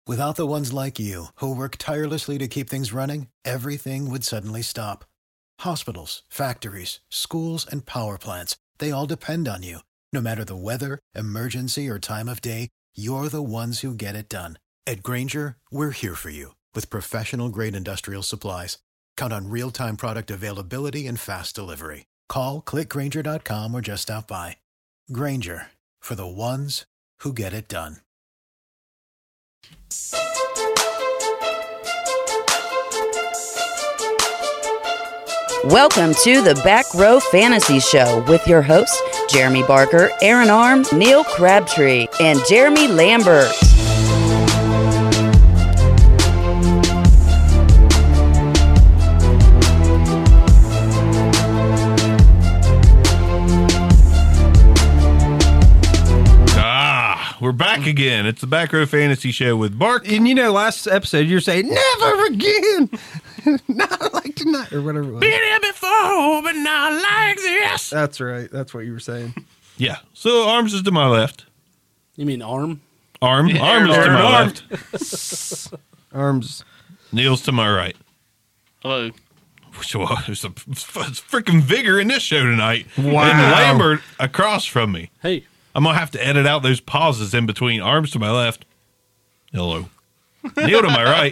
Without the ones like you, who work tirelessly to keep things running, everything would suddenly stop. Hospitals, factories, schools, and power plants, they all depend on you. No matter the weather, emergency, or time of day, you're the ones who get it done. At Grainger, we're here for you with professional-grade industrial supplies. Count on real-time product availability and fast delivery. Call, clickgrainger.com, or just stop by. Grainger, for the ones who get it done. Welcome to the Back Row Fantasy Show with your hosts, Jeremy Barker, Aaron Arm, Neil Crabtree, and Jeremy Lambert. We're back again. It's the Back Row Fantasy Show with Bark. And you know, last episode you're saying, never again. Not like tonight, or whatever it was. Been here before, but not like this. That's right. That's what you were saying. Yeah. So Arms is to my left. You mean Arm? Arm is to my left. Arms. Neil's to my right. Hello. So, there's some freaking vigor in this show tonight. Wow. And Lambert across from me. Hey. I'm going to have to edit out those pauses in between. Arms to my left. Hello. Neil to my right.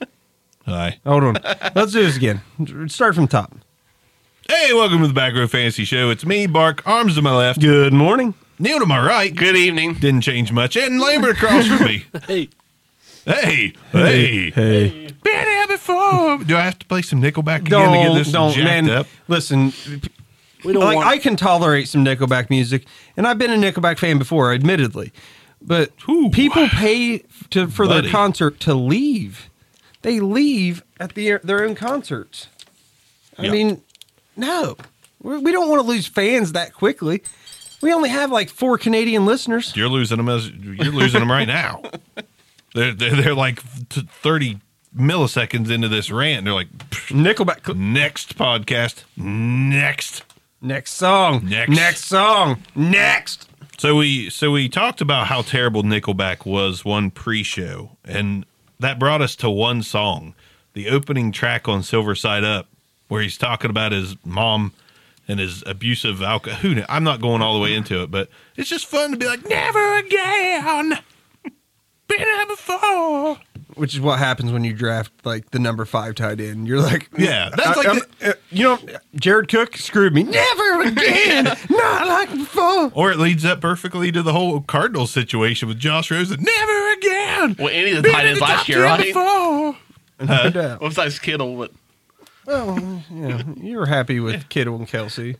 Hi. Hold on. Let's do this again. Start from top. Hey, welcome to the Back Row Fantasy Show. It's me, Bark. Arms to my left. Good morning. Neil to my right. Good evening. Didn't change much. And Lambert across from me. Hey. Hey. Hey. Been here before. Do I have to play some Nickelback again to get this jacked man. up? Listen, We don't like want... I can tolerate some Nickelback music, and I've been a Nickelback fan before, admittedly. But Ooh. people pay for Buddy. their concert to leave. They leave at their own concerts. I Yeah. mean, no. We don't want to lose fans that quickly. We only have like 4 Canadian listeners. You're losing them right now. They're like 30 milliseconds into this rant. And they're like, Nickelback. next podcast, next. Next song. Next song. Next. So we talked about how terrible Nickelback was one pre-show, and that brought us to one song, the opening track on Silver Side Up, where he's talking about his mom and his abusive alcohol. I'm not going all the way into it, but it's just fun to be like, never again. Been there before. Which is what happens when you draft like the number 5 tight end. You're like, Yeah, that's like Jared Cook screwed me. Never again. Not like before. Or it leads up perfectly to the whole Cardinals situation with Josh Rosen. Never again. Well, any of the tight ends last year, right? No doubt. Well, besides Kittle, but... Well, yeah, you were happy with Kittle and Kelsey.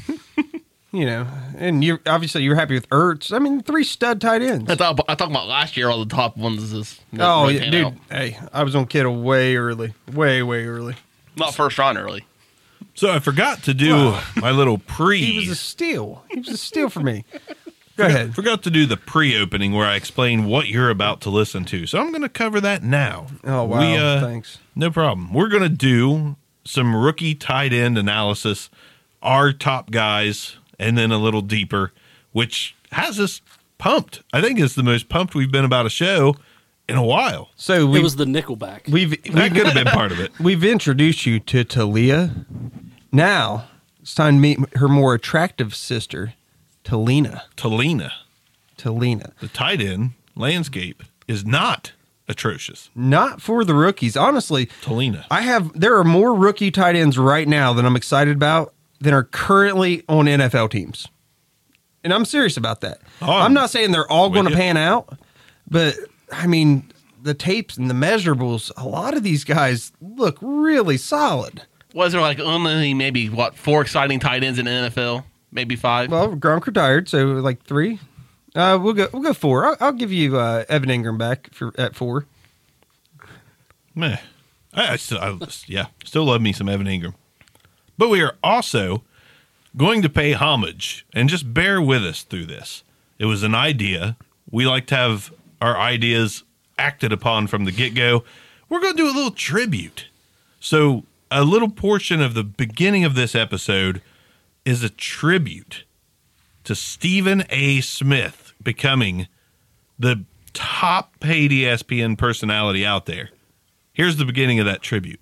And you're happy with Ertz. I mean, 3 stud tight ends. I talk about last year, all the top ones is... Oh, yeah, dude. Hey, I was on Kittle way early. Way early. Not first round early. So I forgot to do my little pre. He was a steal. He was a steal for me. Go ahead. Forgot to do the pre-opening where I explain what you're about to listen to. So I'm going to cover that now. Oh, wow. Thanks. No problem. We're going to do some rookie tight end analysis, our top guys, and then a little deeper, which has us pumped. I think it's the most pumped we've been about a show in a while. So It was the Nickelback. That could have been part of it. We've introduced you to Talia. Now it's time to meet her more attractive sister, Talina. Talina, The the tight end landscape is not atrocious. Not for the rookies. Honestly, Talina. there are more rookie tight ends right now that I'm excited about than are currently on NFL teams. And I'm serious about that. I'm not saying they're all going to pan out, but I mean, the tapes and the measurables, a lot of these guys look really solid. Was there like only maybe, 4 exciting tight ends in the NFL? Maybe 5? Well, Gronk retired, so like 3. We'll go 4. I'll give you Evan Ingram back at 4. Meh. I still love me some Evan Ingram. But we are also going to pay homage, and just bear with us through this. It was an idea. We like to have our ideas acted upon from the get-go. We're going to do a little tribute. So a little portion of the beginning of this episode is a tribute to Stephen A. Smith becoming the top paid ESPN personality out there. Here's the beginning of that tribute.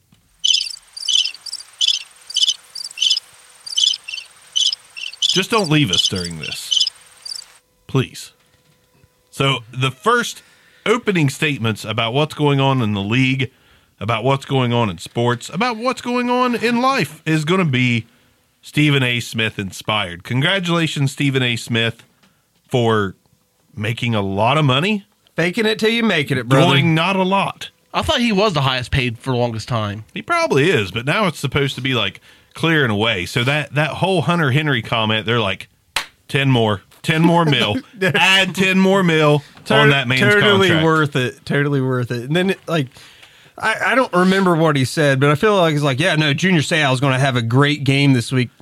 Just don't leave us during this, please. So the first opening statements about what's going on in the league, about what's going on in sports, about what's going on in life is going to be Stephen A. Smith inspired. Congratulations, Stephen A. Smith, for making a lot of money. Faking it till you making it, brother. Doing not a lot. I thought he was the highest paid for the longest time. He probably is, but now it's supposed to be like clearing away. So that whole Hunter Henry comment, they're like, 10 more mil. Add 10 more mil on that man's totally contract. Totally worth it. And then, I don't remember what he said, but I feel like he's like, yeah, no, Junior Seau is going to have a great game this week.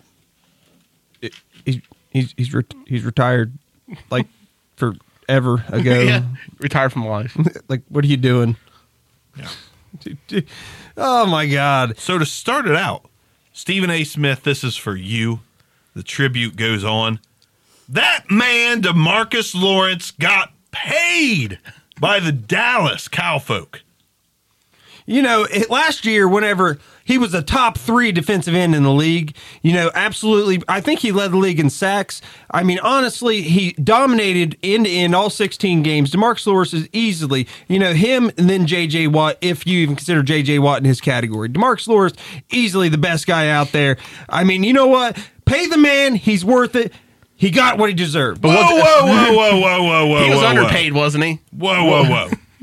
He's retired, like, forever ago. Yeah, retired from life. Like, what are you doing? Yeah. Oh, my God. So to start it out, Stephen A. Smith, this is for you. The tribute goes on. That man, DeMarcus Lawrence, got paid by the Dallas Cowfolk. You know, last year, whenever he was a top 3 defensive end in the league, you know, absolutely, I think he led the league in sacks. I mean, honestly, he dominated end-to-end all 16 games. DeMarcus Lawrence is easily, you know, him and then J.J. Watt, if you even consider J.J. Watt in his category. DeMarcus Lawrence, easily the best guy out there. I mean, you know what? Pay the man. He's worth it. He got what he deserved. But Whoa. He was underpaid, wasn't he? Whoa.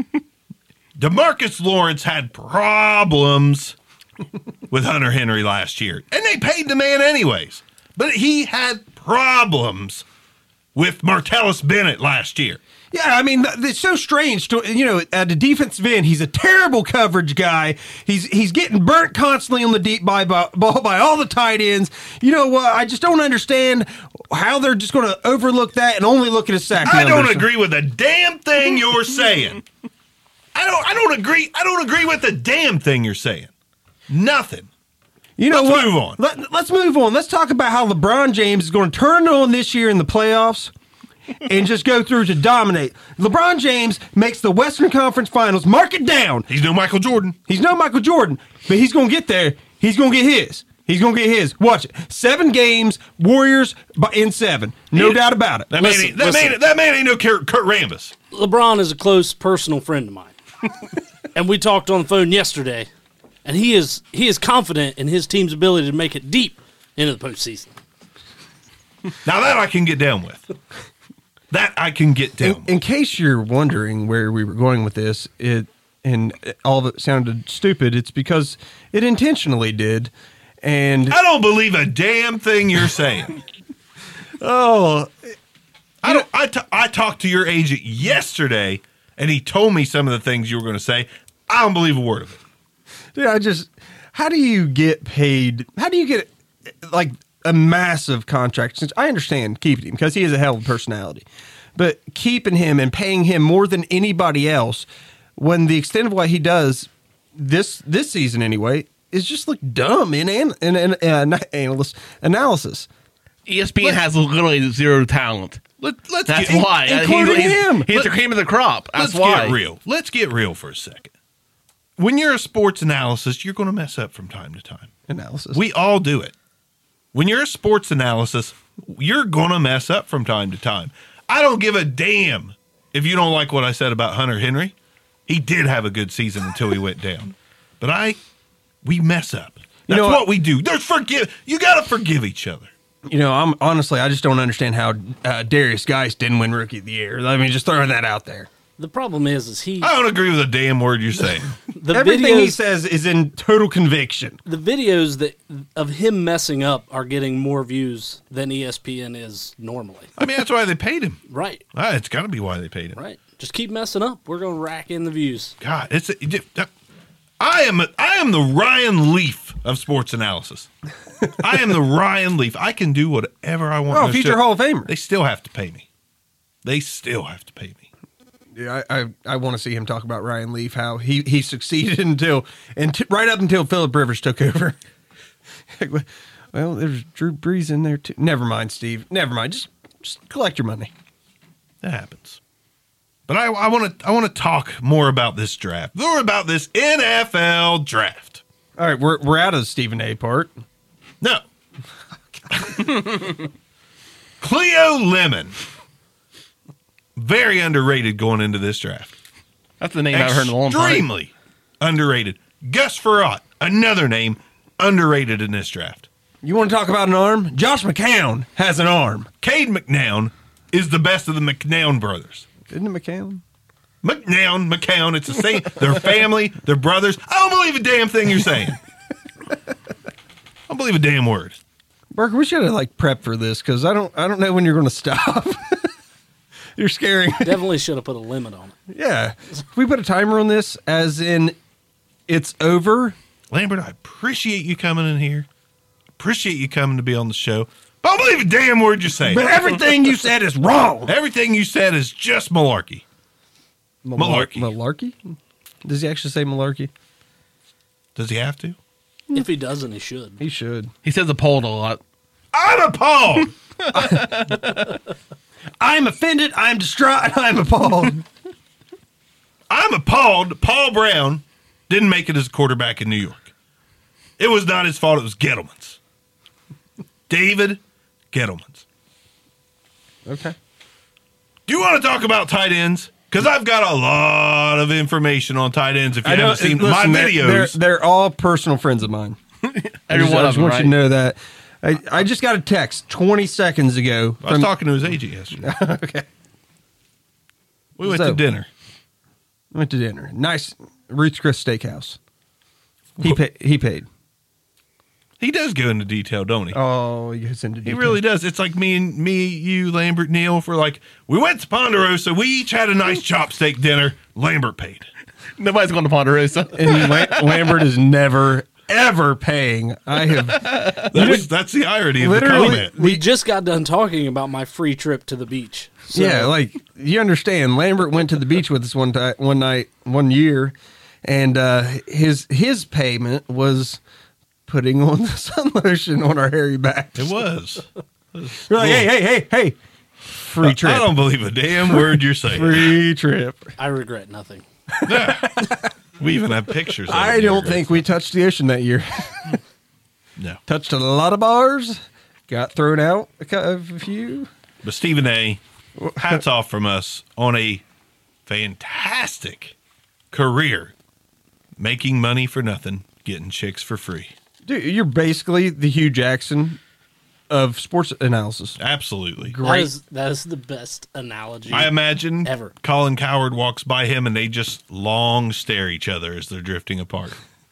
DeMarcus Lawrence had problems with Hunter Henry last year, and they paid the man anyways. But he had problems with Martellus Bennett last year. Yeah, I mean, it's so strange to, you know, at the defensive end, he's a terrible coverage guy. He's getting burnt constantly on the deep ball by all the tight ends. You know what? I just don't understand how they're just going to overlook that and only look at his sack numbers. I don't agree with a damn thing you're saying. I don't agree. I don't agree with the damn thing you're saying. Nothing. You know Let's what? move on. Let's move on. Let's talk about how LeBron James is going to turn it on this year in the playoffs and just go through to dominate. LeBron James makes the Western Conference Finals. Mark it down. He's no Michael Jordan. He's no Michael Jordan, but he's going to get there. He's going to get his. He's going to get his. Watch it. 7 games, Warriors in 7. No doubt about it. That man ain't no Kurt Rambis. LeBron is a close personal friend of mine. And we talked on the phone yesterday, and he is confident in his team's ability to make it deep into the postseason. Now that I can get down with. In case you're wondering where we were going with this, and all of it sounded stupid, it's because it intentionally did. And I don't believe a damn thing you're saying. I talked to your agent yesterday, and he told me some of the things you were going to say. I don't believe a word of it. Dude, how do you get paid? How do you get, like, a massive contract? Since I understand keeping him because he has a hell of a personality, but keeping him and paying him more than anybody else, when the extent of what he does this season anyway is just like dumb in analysis. ESPN has literally zero talent. That's why. Including him. He's the cream of the crop. That's why. Let's get real. Let's get real for a second. When you're a sports analyst, you're going to mess up from time to time. Analysis. We all do it. When you're a sports analyst, you're going to mess up from time to time. I don't give a damn if you don't like what I said about Hunter Henry. He did have a good season until he went down. But we mess up. That's what we do. You got to forgive each other. You know, I just don't understand how Darius Geis didn't win Rookie of the Year. I mean, just throwing that out there. The problem is I don't agree with a damn word you're saying. Everything he says is in total conviction. The videos of him messing up are getting more views than ESPN is normally. I mean, that's why they paid him. Right. It's got to be why they paid him. Right. Just keep messing up. We're going to rack in the views. God, I am the Ryan Leaf of sports analysis. I am the Ryan Leaf. I can do whatever I want. Future Hall of Famer. They still have to pay me. Yeah, I want to see him talk about Ryan Leaf, how he succeeded right up until Phillip Rivers took over. Well, there's Drew Brees in there too. Never mind, Steve. Never mind. Just collect your money. That happens. But I want to talk more about this draft. More about this NFL draft. All right, we're out of the Stephen A. part. No. Cleo Lemon. Very underrated going into this draft. That's the name I've heard in a long time. Extremely underrated. Gus Frerotte, another name underrated in this draft. You want to talk about an arm? Josh McCown has an arm. Cade McNown is the best of the McNown brothers. Isn't it McCown? McCown, it's the same. They're family, they're brothers. I don't believe a damn thing you're saying. I don't believe a damn word. Barker, we should have prepped for this because I don't know when you're going to stop. You're scaring me. Definitely should have put a limit on it. Yeah. If we put a timer on this, as in it's over. Lambert, I appreciate you coming in here. Appreciate you coming to be on the show. But I don't believe a damn word you're saying. But everything you said is wrong. Everything you said is just malarkey. Malarkey. Malarkey? Does he actually say malarkey? Does he have to? If he doesn't, he should. He should. He says appalled a lot. I'm appalled. I'm offended. I'm distraught. I'm appalled. I'm appalled. Paul Brown didn't make it as a quarterback in New York. It was not his fault. It was Gettleman's. David Gettleman's. Okay. Do you want to talk about tight ends? Because I've got a lot of information on tight ends. If you haven't seen my videos, they're all personal friends of mine. Every one I of just them, want right? you to know that. I just got a text 20 seconds ago. I was talking to his agent yesterday. Okay. We went to dinner. Went to dinner. Nice Ruth's Chris Steakhouse. He paid. He does go into detail, don't he? Oh, he goes into He detail. really does. It's like me, you, Lambert, Neil, we went to Ponderosa. We each had a nice chopsteak dinner. Lambert paid. Nobody's going to Ponderosa. And Lambert is never, ever paying. I have. That's the irony of the Literally, comment. We just got done talking about my free trip to the beach. So, Yeah, you understand. Lambert went to the beach with us one year, and his payment was putting on the sun lotion on our hairy backs. It was. We're like, hey, free trip. I don't believe a damn word you're saying. Free trip. I regret nothing. We even have pictures. Of I it don't here. think we touched the ocean that year. No. Touched a lot of bars. Got thrown out a few. But Stephen A., hats off from us on a fantastic career, making money for nothing, getting chicks for free. Dude, you're basically the Hugh Jackson of sports analysis. Absolutely. That is the best analogy. I imagine ever. Colin Cowherd walks by him and they just long stare each other as they're drifting apart.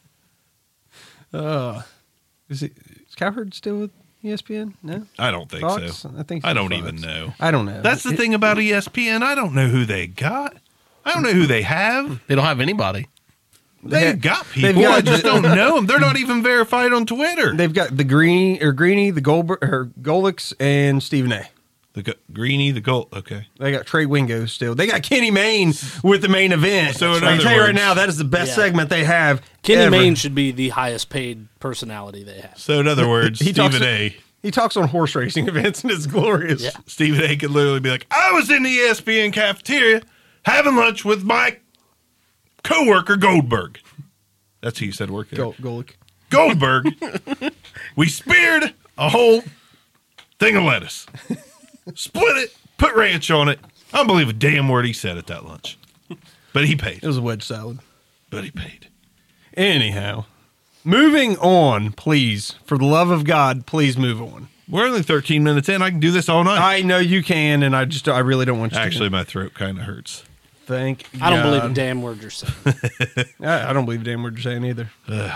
Is Cowherd still with ESPN? No? I don't think Fox? so. I think I it's don't Fox. even know. I don't know. That's the thing about ESPN. I don't know who they got. I don't know who they have. They don't have anybody. They've got people. they've got- I just don't know them. They're not even verified on Twitter. They've got the Greeny, the Golix, and Stephen A. The Greeny, the Gold. Okay. They got Trey Wingo still. They got Kenny Mayne with the main event. So in I can other tell you right words- now, that is the best Yeah. segment they have. Kenny ever. Mayne should be the highest paid personality they have. So in other words, He talks- Stephen A. He talks on horse racing events and it's glorious. Yeah. Stephen A. could literally be like, I was in the ESPN cafeteria having lunch with my coworker Goldberg. That's who you said worked there. Golick. Goldberg. We speared a whole thing of lettuce, split it, put ranch on it. I don't believe a damn word he said at that lunch. But he paid. It was a wedge salad. But he paid. Anyhow, moving on, please. For the love of God, please move on. We're only 13 minutes in. I can do this all night. I know you can, and I really don't want you Actually, to. my throat kind of hurts. Thank I don't believe a God. damn word you're saying. I don't believe a damn word you're saying either.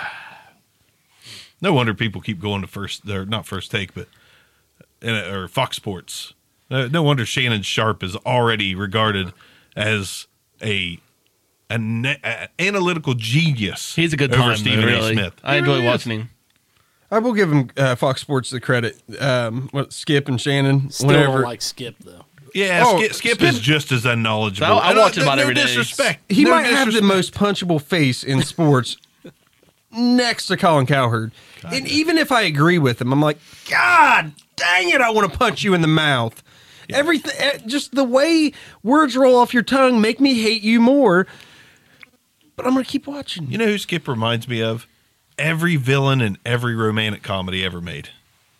No wonder people keep going to first, or not First Take, but or Fox Sports. No wonder Shannon Sharp is already regarded as an analytical genius. He's a good over time, Stephen really. A. Smith. I He enjoy really watching is. him. I will give him Fox Sports the credit. Skip and Shannon, Still whenever don't like Skip, though. Yeah, Oh, Skip is just as unknowledgeable. I watch him about no every day. disrespect. he No might have the disrespect. most punchable face in sports next to Colin Cowherd. And even if I agree with him, I'm like, God dang it, I want to punch you in the mouth. Everything, just the way words roll off your tongue make me hate you more. But I'm going to keep watching. You know who Skip reminds me of? Every villain in every romantic comedy ever made.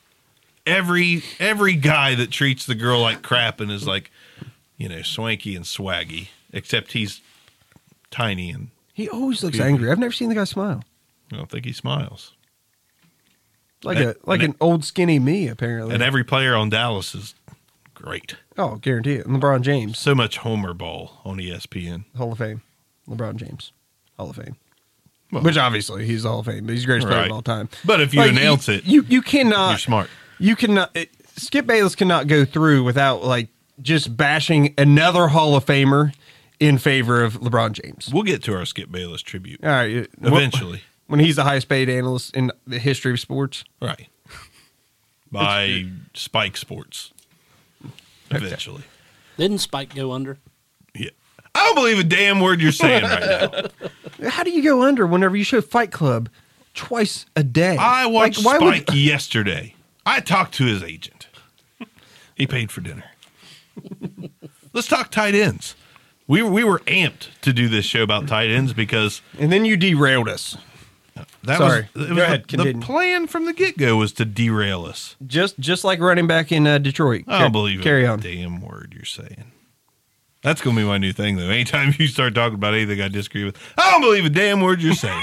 Every guy that treats the girl like crap and is like, swanky and swaggy, except he's tiny and he always looks angry. I've never seen the guy smile. I don't think he smiles. Like an old skinny me, apparently. And every player on Dallas is great. Oh, guarantee it. LeBron James. So much Homer ball on ESPN. Hall of Fame. LeBron James. Hall of Fame. Well, which obviously he's Hall of Fame, but he's the greatest player of all time. But if you announce it, you cannot. You're smart. You cannot. Skip Bayless cannot go through without just bashing another Hall of Famer in favor of LeBron James. We'll get to our Skip Bayless tribute. All right, eventually. When he's the highest paid analyst in the history of sports, right? By Spike Sports. Eventually. Didn't Spike go under? Yeah. I don't believe a damn word you're saying right now. How do you go under whenever you show Fight Club twice a day? I watched Spike yesterday. I talked to his agent. He paid for dinner. Let's talk tight ends. We were amped to do this show about tight ends because... And then you derailed us. Sorry. Go ahead. The plan from the get-go was to derail us. Just like running back in Detroit. I don't believe a damn word you're saying. That's going to be my new thing, though. Anytime you start talking about anything I disagree with, I don't believe a damn word you're saying.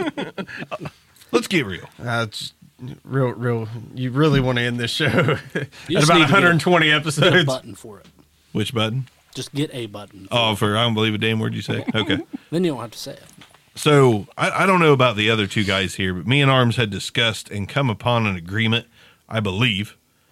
Let's get real. It's real. You really want to end this show at about 120 episodes. Get a button for it. Which button? Just get a button. Oh, for I don't believe a damn word you say? Okay. Then you don't have to say it. So, I don't know about the other two guys here, but me and Arms had discussed and come upon an agreement, I believe,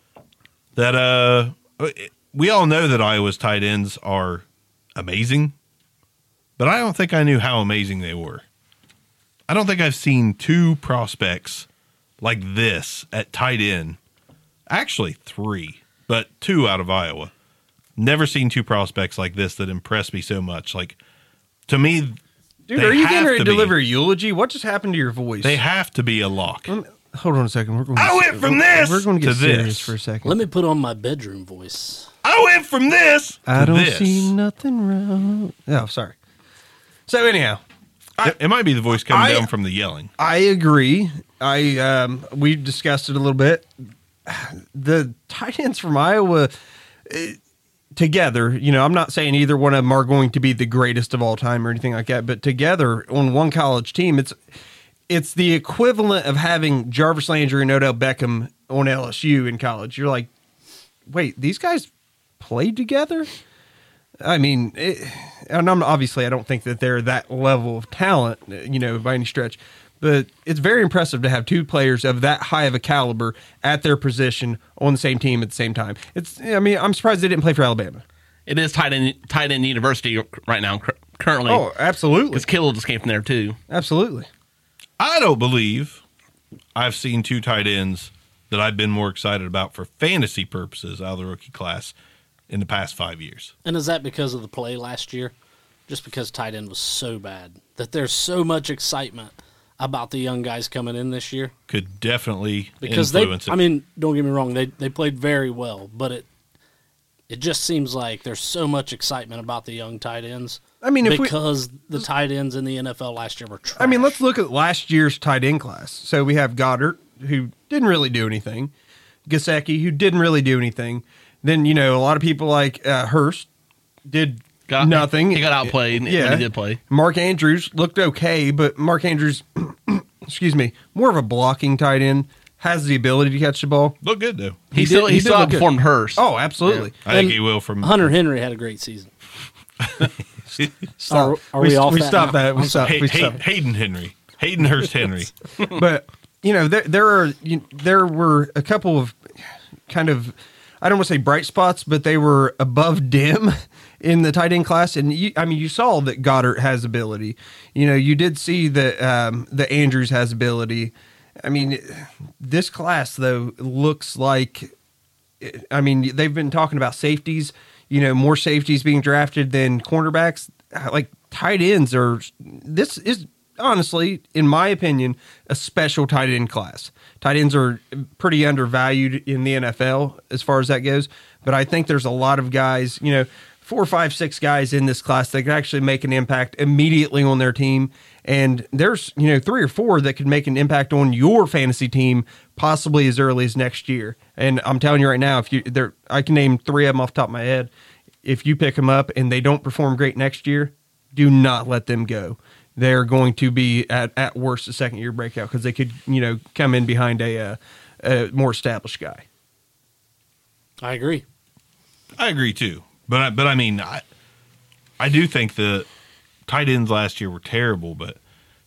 that we all know that Iowa's tight ends are amazing, but I don't think I knew how amazing they were. I don't think I've seen two prospects like this at tight end. Actually, three, but two out of Iowa. Never seen two prospects like this that impressed me so much. Like, to me... Dude, are you getting ready to deliver a eulogy? What just happened to your voice? They have to be a lock. Hold on a second. We're going to get serious for a second. Let me put on my bedroom voice. I went from this to I don't this. see nothing wrong. Oh, sorry. So anyhow, it might be the voice coming down from the yelling. I agree. We discussed it a little bit. The tight ends from Iowa... together, I'm not saying either one of them are going to be the greatest of all time or anything like that, but together on one college team, it's the equivalent of having Jarvis Landry and Odell Beckham on LSU in college. You're like, wait, these guys played together? I mean, and I don't think that they're that level of talent, by any stretch. But it's very impressive to have two players of that high of a caliber at their position on the same team at the same time. I'm surprised they didn't play for Alabama. It is tight end university right now, currently. Oh, absolutely. Because Kittle just came from there, too. Absolutely. I don't believe I've seen two tight ends that I've been more excited about for fantasy purposes out of the rookie class in the past 5 years. And is that because of the play last year? Just because tight end was so bad that there's so much excitement about the young guys coming in this year? Could definitely because influence it. Don't get me wrong, they played very well, but it just seems like there's so much excitement about the young tight ends. Because the tight ends in the NFL last year were trash. Let's look at last year's tight end class. So we have Goddard, who didn't really do anything. Gesicki, who didn't really do anything. Then, a lot of people like Hurst did nothing. He got outplayed when he did play. Mark Andrews looked okay, but Mark Andrews, more of a blocking tight end, has the ability to catch the ball. Look good, though. He still outperformed Hurst. Oh, absolutely. Yeah. I think he will. From Hunter Henry had a great season. Stop. Are we off we that stopped now? that. We stopped. Hayden Henry. Hayden Hurst Henry. But, there were a couple of kind of, I don't want to say bright spots, but they were above dim in the tight end class. And you saw that Goddard has ability. You did see that that Andrews has ability. This class though looks like, they've been talking about safeties. More safeties being drafted than cornerbacks. Like tight ends this is honestly, in my opinion, a special tight end class. Tight ends are pretty undervalued in the NFL as far as that goes. but I think there's a lot of guys, 4, 5, 6 guys in this class that could actually make an impact immediately on their team. And there's, 3 or 4 that could make an impact on your fantasy team possibly as early as next year. And I'm telling you right now, I can name 3 of them off the top of my head. If you pick them up and they don't perform great next year, do not let them go. They're going to be at worst a second-year breakout because they could, come in behind a more established guy. I agree too. But I mean, I do think the tight ends last year were terrible, but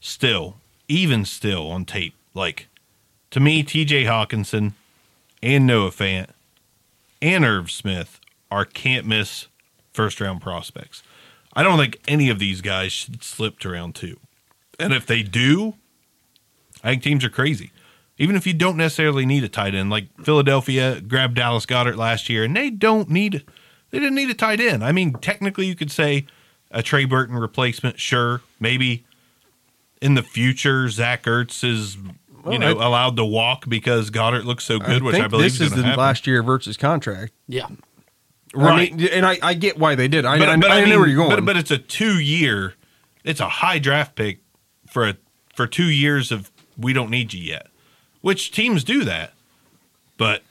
even still on tape, like, to me, TJ Hawkinson and Noah Fant and Irv Smith are can't-miss first-round prospects. I don't think any of these guys should slip to round 2. And if they do, I think teams are crazy. Even if you don't necessarily need a tight end, like Philadelphia grabbed Dallas Goedert last year, and they didn't need a tight end. I mean, technically you could say a Trey Burton replacement, sure. Maybe in the future, Zach Ertz is allowed to walk because Goddard looks so good, which I believe is going to happen. This is the last year of Ertz's contract. Yeah. Right. I mean, and I get why they did. I know where you're going. But it's a 2-year, it's a high draft pick for 2 years of we don't need you yet, which teams do that. But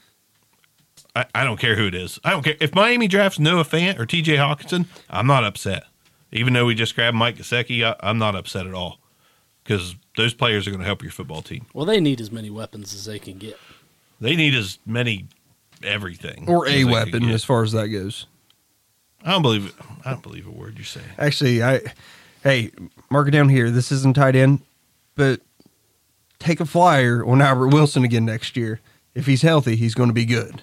I don't care who it is. I don't care. If Miami drafts Noah Fant or TJ Hawkinson, I'm not upset. Even though we just grabbed Mike Gesicki, I'm not upset at all because those players are going to help your football team. Well, they need as many weapons as they can get. They need as many everything. Or a weapon as far as that goes. I don't believe a word you're saying. Actually, hey, mark it down here. This isn't tight end, but take a flyer on Albert Wilson again next year. If he's healthy, he's going to be good.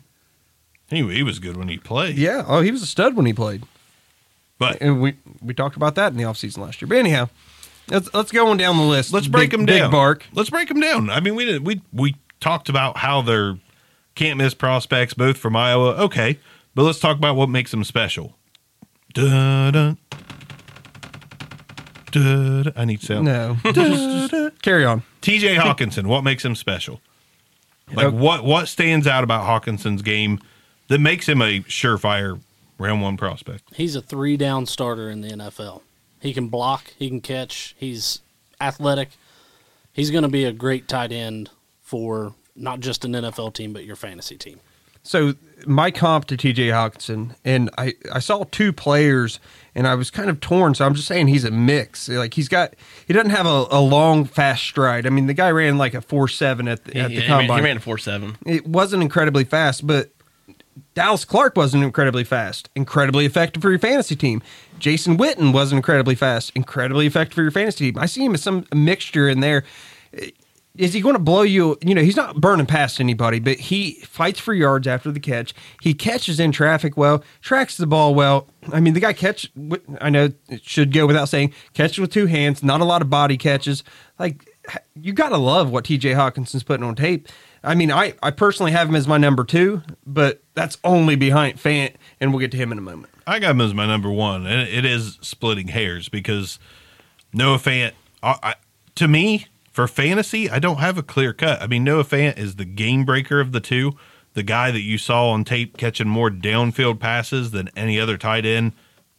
He was good when he played. Yeah. Oh, he was a stud when he played. And we talked about that in the offseason last year. But anyhow, let's go on down the list. Let's break them down. Big Bark. Let's break them down. I mean, we talked about how they're can't-miss prospects, both from Iowa. Okay, but let's talk about what makes them special. Da-da. Da-da. I need sound. No. Carry on. TJ Hawkinson, what makes him special? Like, what stands out about Hawkinson's game that makes him a surefire round 1 prospect? He's a 3-down starter in the NFL. He can block, he can catch, he's athletic. He's going to be a great tight end for not just an NFL team, but your fantasy team. So my comp to TJ Hawkinson, and I saw 2 players, and I was kind of torn. So I'm just saying he's a mix. Like he doesn't have a long, fast stride. I mean, the guy ran like a 4.7 at the combine. He ran a 4.7. It wasn't incredibly fast, but Dallas Clark wasn't incredibly fast. Incredibly effective for your fantasy team. Jason Witten wasn't incredibly fast. Incredibly effective for your fantasy team. I see him as some mixture in there. Is he going to blow you? He's not burning past anybody, but he fights for yards after the catch. He catches in traffic well, tracks the ball well. I mean, the guy I know it should go without saying, catches with 2 hands, not a lot of body catches. Like, you got to love what TJ Hawkinson's putting on tape. I mean, I personally have him as my number 2, but that's only behind Fant, and we'll get to him in a moment. I got him as my number 1, and it is splitting hairs because Noah Fant, to me, for fantasy, I don't have a clear cut. I mean, Noah Fant is the game breaker of the 2, the guy that you saw on tape catching more downfield passes than any other tight end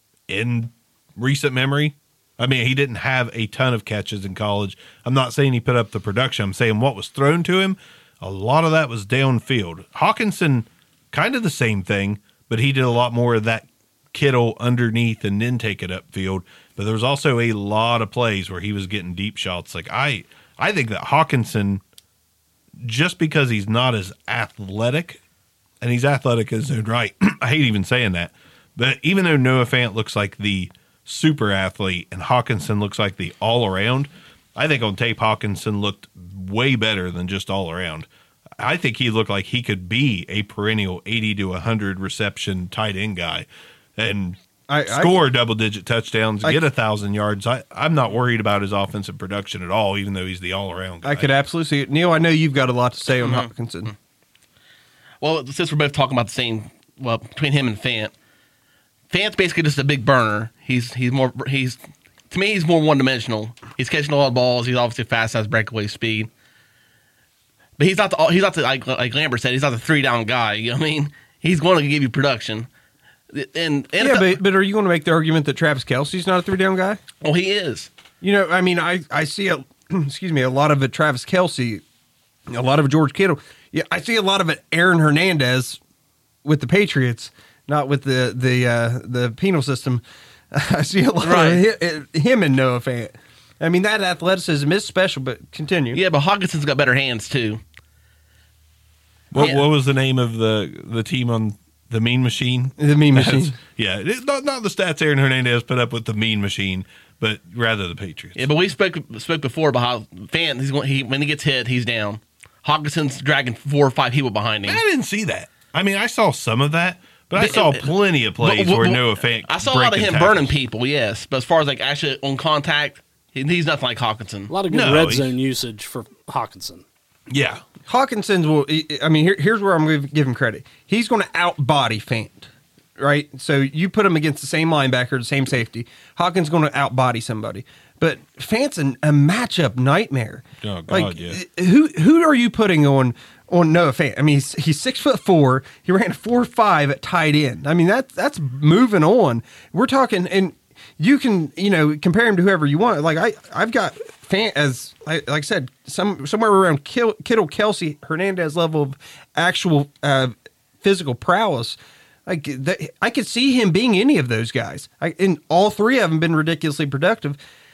in recent memory. I mean, he didn't have a ton of catches in college. I'm not saying he put up the production. I'm saying what was thrown to him, a lot of that was downfield. Hawkinson, kind of the same thing, but he did a lot more of that Kittle underneath and then take it upfield. But there was also a lot of plays where he was getting deep shots. Like I think that Hawkinson, just because he's not as athletic, and he's athletic in his own right, I hate even saying that, but even though Noah Fant looks like the super athlete and Hawkinson looks like the all-around, I think on tape Hawkinson looked way better than just all-around. I think he looked like he could be a perennial 80 to 100 reception tight end guy and score double-digit touchdowns, get 1,000 yards. I'm not worried about his offensive production at all, even though he's the all-around guy. I could absolutely see it. Neil, I know you've got a lot to say on Hawkinson. Well, since we're both talking about the same, between him and Fant, Fant's basically just a big burner. To me, he's more one-dimensional. He's catching a lot of balls. He's obviously fast, has breakaway speed. But he's not like Lambert said, he's not the 3-down guy. I mean, he's going to give you production. And but are you going to make the argument that Travis Kelce's not a 3-down guy? Well, he is. You know, I mean, I see a lot of it Travis Kelce, a lot of it George Kittle. Yeah, I see a lot of it Aaron Hernandez with the Patriots, not with the penal system. I see a lot of him and Noah Fant. I mean, that athleticism is special, but continue. Yeah, but Hawkinson's got better hands too. What was the name of the team on the Mean Machine? The Mean Machine. Yeah, not the stats Aaron Hernandez put up with the Mean Machine, but rather the Patriots. Yeah, but we spoke before about how Fant, when he gets hit, he's down. Hawkinson's dragging 4 or 5 people behind him. I didn't see that. I mean, I saw some of that, but I saw plenty of plays where Noah Fant. I saw a lot of him burning people, yes, but as far as like actually on contact, he's nothing like Hawkinson. A lot of good red zone usage for Hawkinson. Yeah. Hawkinson's will. I mean, here's where I'm going to give him credit. He's going to outbody Fant, right? So you put him against the same linebacker, the same safety. Hawkins going to outbody somebody, but Fant's a matchup nightmare. Oh God, yeah. Who are you putting on Noah Fant? I mean, he's 6'4". He ran a 4.5 at tight end. I mean, that's moving on. We're talking, and you can compare him to whoever you want. Like I've got Fant as like I said, somewhere around Kittle, Kelce, Hernandez level of actual physical prowess. Like I could see him being any of those guys. And all 3 of them been ridiculously productive.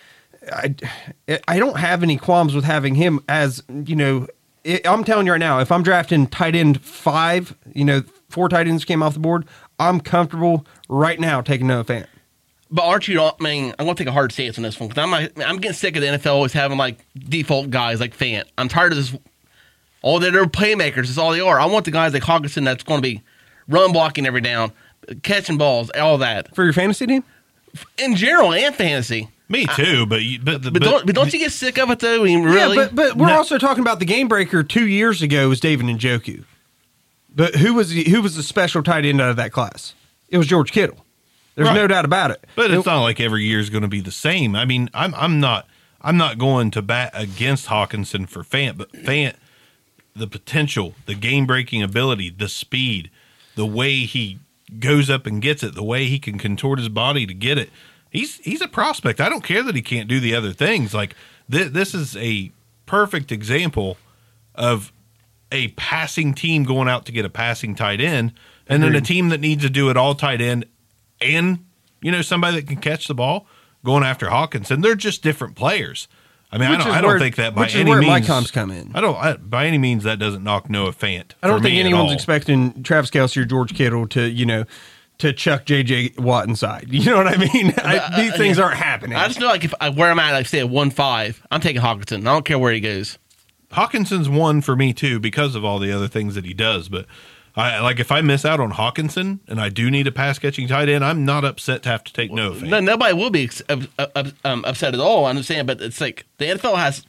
I don't have any qualms with having him as I'm telling you right now, if I'm drafting tight end 5, 4 tight ends came off the board, I'm comfortable right now taking Noah Fant. But aren't you? I mean, I'm going to take a hard stance on this one because I'm getting sick of the NFL always having like default guys like Fant. I'm tired of this. All they're playmakers. That's all they are. I want the guys like Hawkinson that's going to be run blocking every down, catching balls, all that. For your fantasy team? In general and fantasy. Me too, but don't you get sick of it though? I mean, really? Yeah, but we're also talking about the game breaker 2 years ago was David Njoku. But who was the special tight end out of that class? It was George Kittle. There's no doubt about it. But it's not like every year is going to be the same. I mean, I'm not going to bat against Hawkinson for Fant, but Fant, the potential, the game breaking ability, the speed, the way he goes up and gets it, the way he can contort his body to get it. He's a prospect. I don't care that he can't do the other things. Like this is a perfect example of a passing team going out to get a passing tight end, and then a team that needs to do it all tight end, and somebody that can catch the ball going after Hawkinson. They're just different players. I mean, I don't think that by any means. My comps come in. By any means that doesn't knock Noah Fant. I don't think anyone's expecting Travis Kelce or George Kittle to chuck J.J. Watt inside. You know what I mean? These things aren't happening. I just know, like, if where I'm at, like, say, at 1-5, I'm taking Hawkinson. I don't care where he goes. Hawkinson's 1 for me, too, because of all the other things that he does. But, if I miss out on Hawkinson and I do need a pass-catching tight end, I'm not upset to have to take Noah Fant. No, nobody will be upset at all, I understand. But it's like the NFL has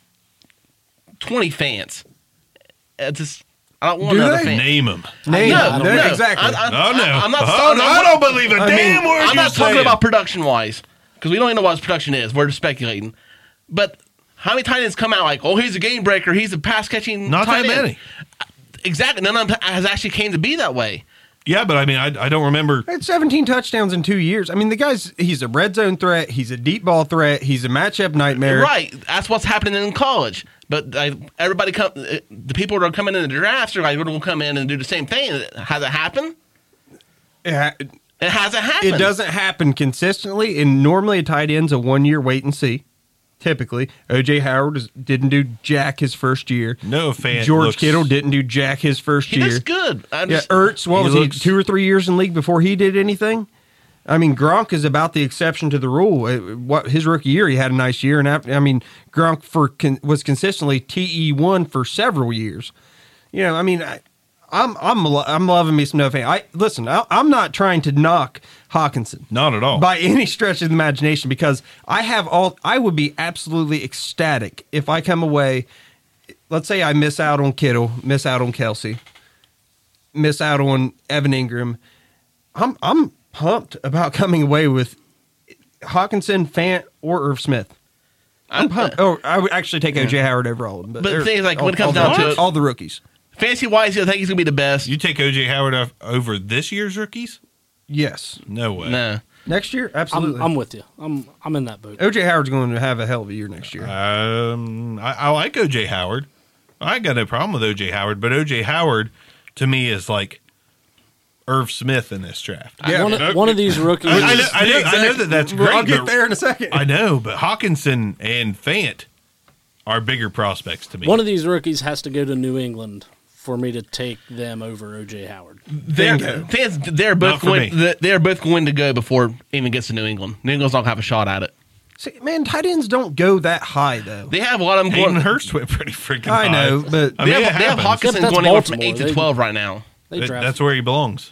20 Fants. It's just... I don't want another Fant. Name them. Name them. No, exactly. I'm not. I don't believe a damn word I'm you're not talking saying. about production-wise because we don't even know what his production is. We're just speculating. But how many tight ends come out like, oh, he's a game breaker, he's a pass-catching Not tight that end? many. Exactly. None of them has actually came to be that way. Yeah, but I mean, I don't remember. He had 17 touchdowns in 2 years. I mean, he's a red zone threat. He's a deep ball threat. He's a matchup nightmare. Right. That's what's happening in college. But the people that are coming in the drafts are like, we're going to come in and do the same thing. Has it happened? It hasn't happened. It doesn't happen consistently, and normally a tight end's a 1 year wait and see. Typically, O.J. Howard didn't do jack his first year. No Fant. George Kittle didn't do jack his first year. He looks good. Ertz, what was he, 2 or 3 years in league before he did anything? I mean, Gronk is about the exception to the rule. His rookie year, he had a nice year, and Gronk was consistently TE1 for several years. I mean, I'm loving me some Noah Fant. I'm not trying to knock Hawkinson. Not at all. By any stretch of the imagination, because I would be absolutely ecstatic if I come away, let's say I miss out on Kittle, miss out on Kelce, miss out on Evan Ingram. I'm pumped about coming away with Hawkinson, Fant, or Irv Smith. I'm pumped. I would actually take O.J. Howard over all of them. But the thing is, like, when it comes down to it, all the rookies. Fantasy wise, I think he's gonna be the best. You take OJ Howard over this year's rookies? Yes. No way. No. Next year, absolutely. I'm with you. I'm in that boat. OJ Howard's going to have a hell of a year next year. I like OJ Howard. I got no problem with OJ Howard, but OJ Howard to me is like Irv Smith in this draft. Yeah. One of these rookies. I know that's great. I'll get but there in a second. I know, but Hawkinson and Fant are bigger prospects to me. One of these rookies has to go to New England for me to take them over OJ Howard. They're both going to go before even gets to New England. New England's not gonna have a shot at it. See, man, tight ends don't go that high though. They have a lot of them Hayden going. Hurst went pretty freaking I high. know, but I mean, They it have happens. Hawkinson That's going anywhere from Baltimore. 8 to 12 right now. They draft. That's where he belongs.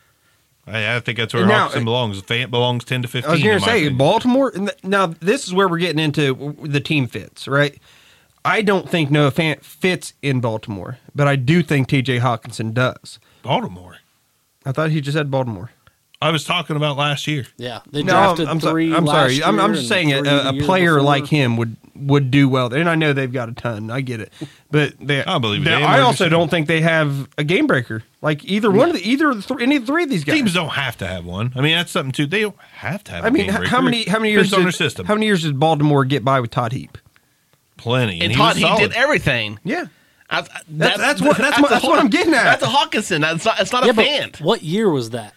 I think that's where Now, Hawkinson belongs. Fant belongs 10 to 15. I was going in to my say opinion. Baltimore. Now this is where we're getting into the team fits, right? I don't think Noah Fant fits in Baltimore, but I do think T.J. Hawkinson does. Baltimore. I thought he just said Baltimore. I was talking about last year. Yeah, they No, drafted I'm three. I'm last sorry. I'm year just and saying three a the year player before. like him would do well. And I know they've got a ton. I get it, but I believe it. I also don't think they have a game breaker. Like either one of the any of the three of these guys. Teams don't have to have one. I mean, that's something too. They don't have to have. I a mean, game how many breaker. years Depends on their did, system? how many years did Baltimore get by with Todd Heap? Plenty. And he Todd, was he solid. did everything. Yeah. That's what I'm getting at. That's a Hawkinson. It's not Yeah, a but fan. what year was that?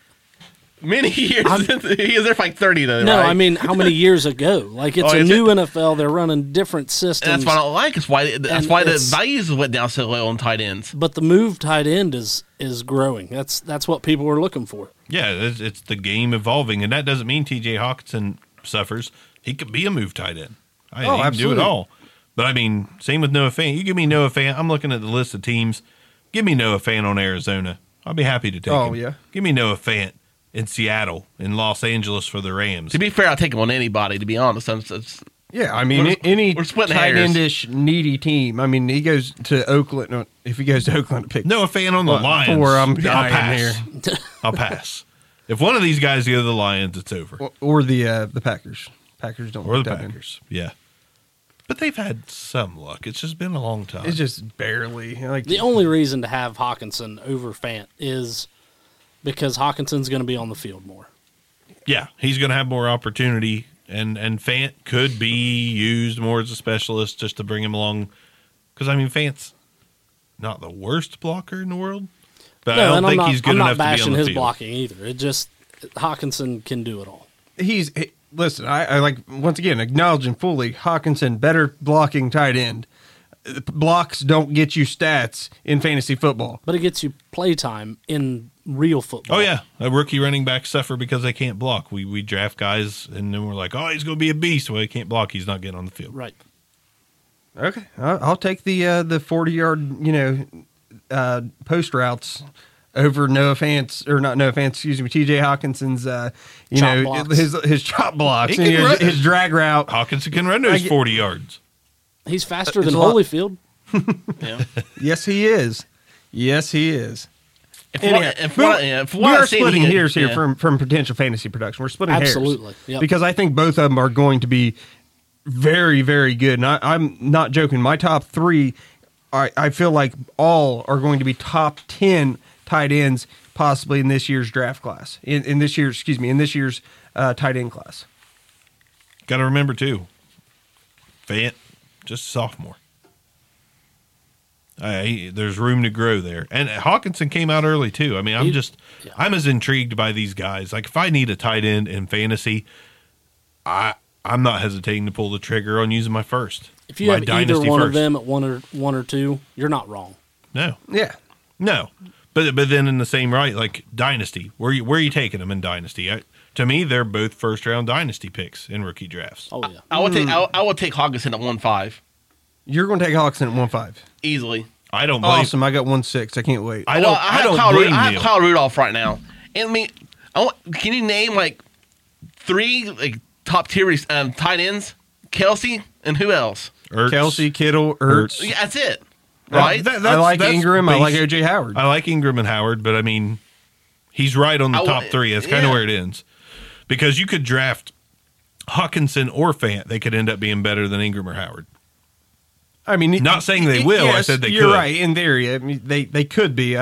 Many years. He was there for like 30 though. No, right? I mean how many years ago? Like it's a is new it? NFL. They're running different And systems. that's what I don't like. That's why the it's- values went down so low on tight ends. But the move tight end is growing. That's what people are looking for. Yeah, it's the game evolving, and that doesn't mean T.J. Hawkinson suffers. He could be a move tight end. He can do it absolutely. all. But I mean, same with Noah Fant. You give me Noah Fant. I'm looking at the list of teams. Give me Noah Fant on Arizona. I'll be happy to take him. Yeah. Give me Noah Fant in Seattle, in Los Angeles for the Rams. To be fair, I'll take him on anybody. To be honest, Yeah, I mean, We're any splitting tight hairs. endish needy team. I mean, he goes to Oakland. If he goes to Oakland to pick Noah Fant on the Lions. before I'm I'll dying pass. here. I'll pass. If one of these guys go to the Lions, it's over. Or the Packers. Packers don't Or work the that in. Packers. Yeah. But they've had some luck. It's just been a long time. It's just barely. Like The only reason to have Hawkinson over Fant is because Hawkinson's going to be on the field more. Yeah, he's going to have more opportunity, and Fant could be used more as a specialist just to bring him along. Because, I mean, Fant's not the worst blocker in the world, but I don't think he's good enough to be on bashing the his field. blocking either. It just Hawkinson can do it all. listen. I like once again acknowledging fully Hawkinson, better blocking tight end. Blocks don't get you stats in fantasy football. But it gets you play time in real football. Oh, yeah. A rookie running back suffer because they can't block. We draft guys, and then we're like, oh, he's going to be a beast. Well, he can't block. He's not getting on the field. Right. Okay, I'll take the 40-yard post routes over Noah Fant, or not Noah Fant, excuse me, T.J. Hawkinson's Chop blocks. his chop blocks, He can run- his drag route. Hawkinson can run those 40 yards. He's faster than It's a lot. Holyfield. Yeah. Yes, he is. Yes, he is. If We are I've seen, splitting he- hairs here yeah. from potential fantasy production. We're splitting Absolutely, hairs yep. because I think both of them are going to be very, very good. And I'm not joking. My top three, I feel like all are going to be top 10 tight ends possibly in this year's draft class. In this year's tight end class. Got to remember, too, Fant, just a sophomore. There's room to grow there. And Hawkinson came out early, too. I mean, I'm as intrigued by these guys. Like, if I need a tight end in fantasy, I'm not hesitating to pull the trigger on using my first. If you my have either dynasty one of first. them at one or two, you're not wrong. No. Yeah. No. But then in the same right, like Dynasty, where are you taking them in Dynasty? To me, they're both first-round Dynasty picks in rookie drafts. Oh yeah. I would take Hawkinson at 1.5 You're going to take Hawkinson at 1.5. easily. I don't blame Awesome. I got 1.6. I can't wait. I Well, don't have blame Kyle Neil. Rudolph right now. And I mean, can you name like 3 top tier tight ends? Kelsey and who else? Ertz. Kelsey, Kittle, Ertz. Yeah, that's it. Right? I like Ingram. I like O.J. Howard. I like Ingram and Howard, but I mean, he's right on the top 3. That's kind of yeah. where it ends. Because you could draft Hawkinson or Fant. They could end up being better than Ingram or Howard. I mean, not saying they will. Yes, I said they you're could. right. In theory, I mean, they could be.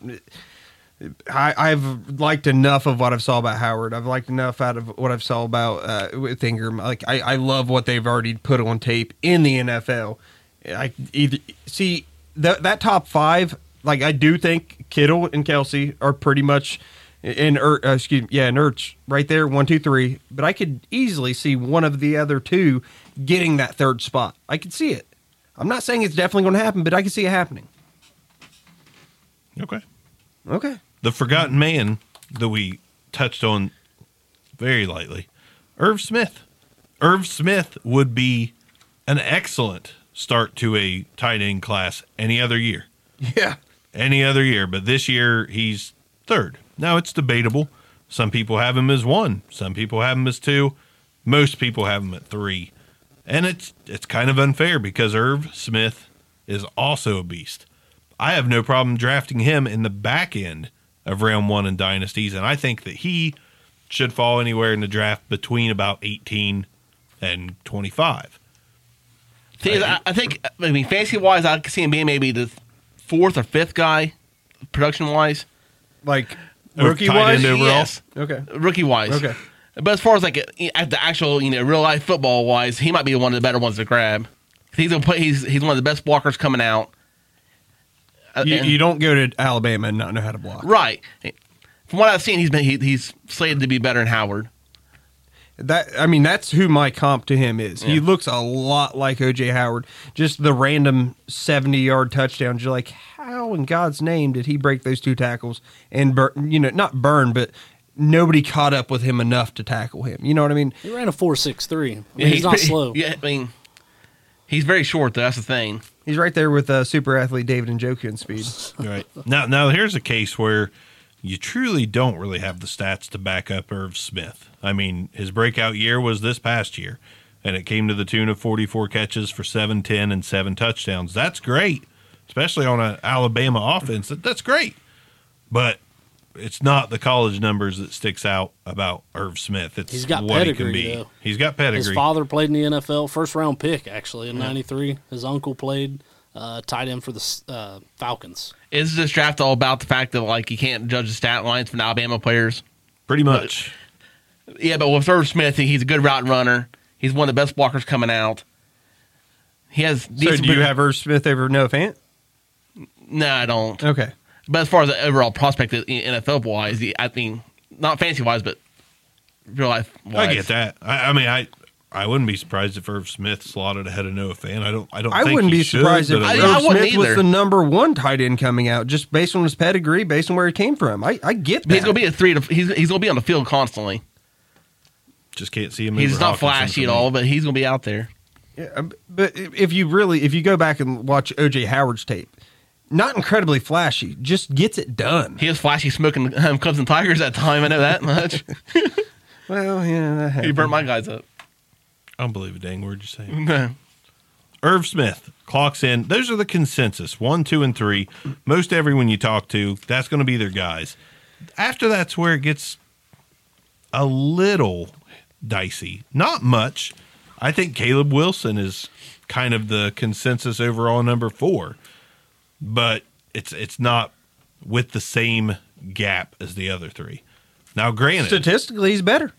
I've liked enough of what I've saw about Howard. I've liked enough out of what I've saw about with Ingram. Like I love what they've already put on tape in the NFL. I either see that top five. Like I do think Kittle and Kelsey are pretty much in Ertz right there, 1, 2, 3. But I could easily see one of the other two getting that third spot. I could see it. I'm not saying it's definitely going to happen, but I can see it happening. Okay. The forgotten man that we touched on very lightly, Irv Smith. Irv Smith would be an excellent start to a tight end class any other year. Yeah. Any other year, but this year he's third. Now it's debatable. Some people have him as 1. Some people have him as 2. Most people have him at 3. And it's kind of unfair because Irv Smith is also a beast. I have no problem drafting him in the back end of round 1 in dynasties, and I think that he should fall anywhere in the draft between about 18 and 25. I think, fantasy-wise, I can see him being maybe the 4th or 5th guy, production-wise. Like rookie-wise? Overall? Yes. Okay. Rookie-wise. Okay. But as far as like at the actual real-life football-wise, he might be one of the better ones to grab. He's one of the best blockers coming out. You don't go to Alabama and not know how to block. Right. From what I've seen, he's slated to be better than Howard. That's who my comp to him is. Yeah. He looks a lot like O.J. Howard. Just the random 70-yard touchdowns. You're like, how in God's name did he break those 2 tackles and not burn, but nobody caught up with him enough to tackle him. You know what I mean? He ran a 4.63. He's not slow. Yeah, he's very short, though. That's the thing. He's right there with super athlete David Njoku in speed. Right. Now here's a case where you truly don't really have the stats to back up Irv Smith. I mean, his breakout year was this past year, and it came to the tune of 44 catches for 710 and 7 touchdowns. That's great, especially on an Alabama offense. That's great. But it's not the college numbers that sticks out about Irv Smith. He's got what pedigree, he can be. Though. He's got pedigree. His father played in the NFL, first-round pick, actually, in 93. His uncle played tight end for the Falcons. Is this draft all about the fact that, you can't judge the stat lines from the Alabama players? Pretty much. But with Irv Smith, he's a good route runner. He's one of the best blockers coming out. He has. So do you have Irv Smith over Noah Fant? No, I don't. Okay. But as far as the overall prospect NFL-wise, not fantasy-wise, but real-life-wise. I get that. I wouldn't be surprised if Irv Smith slotted ahead of Noah Fant. I wouldn't be surprised if Irv Smith was the number 1 tight end coming out, just based on his pedigree, based on where he came from. I get that. He's going to be a 3. He's going to be on the field constantly. Just can't see him. He's not flashy at all, but he's going to be out there. Yeah, but if you go back and watch O.J. Howard's tape, not incredibly flashy, just gets it done. He was flashy smoking Cubs and Tigers that time. I know that much. Well, yeah, that happened. He burnt my guys up. I don't believe a dang word you're saying. Irv Smith clocks in. Those are the consensus. 1, 2, and 3. Most everyone you talk to, that's going to be their guys. After that's where it gets a little dicey. Not much. I think Caleb Wilson is kind of the consensus overall number 4. But it's not with the same gap as the other 3. Now, granted. Statistically,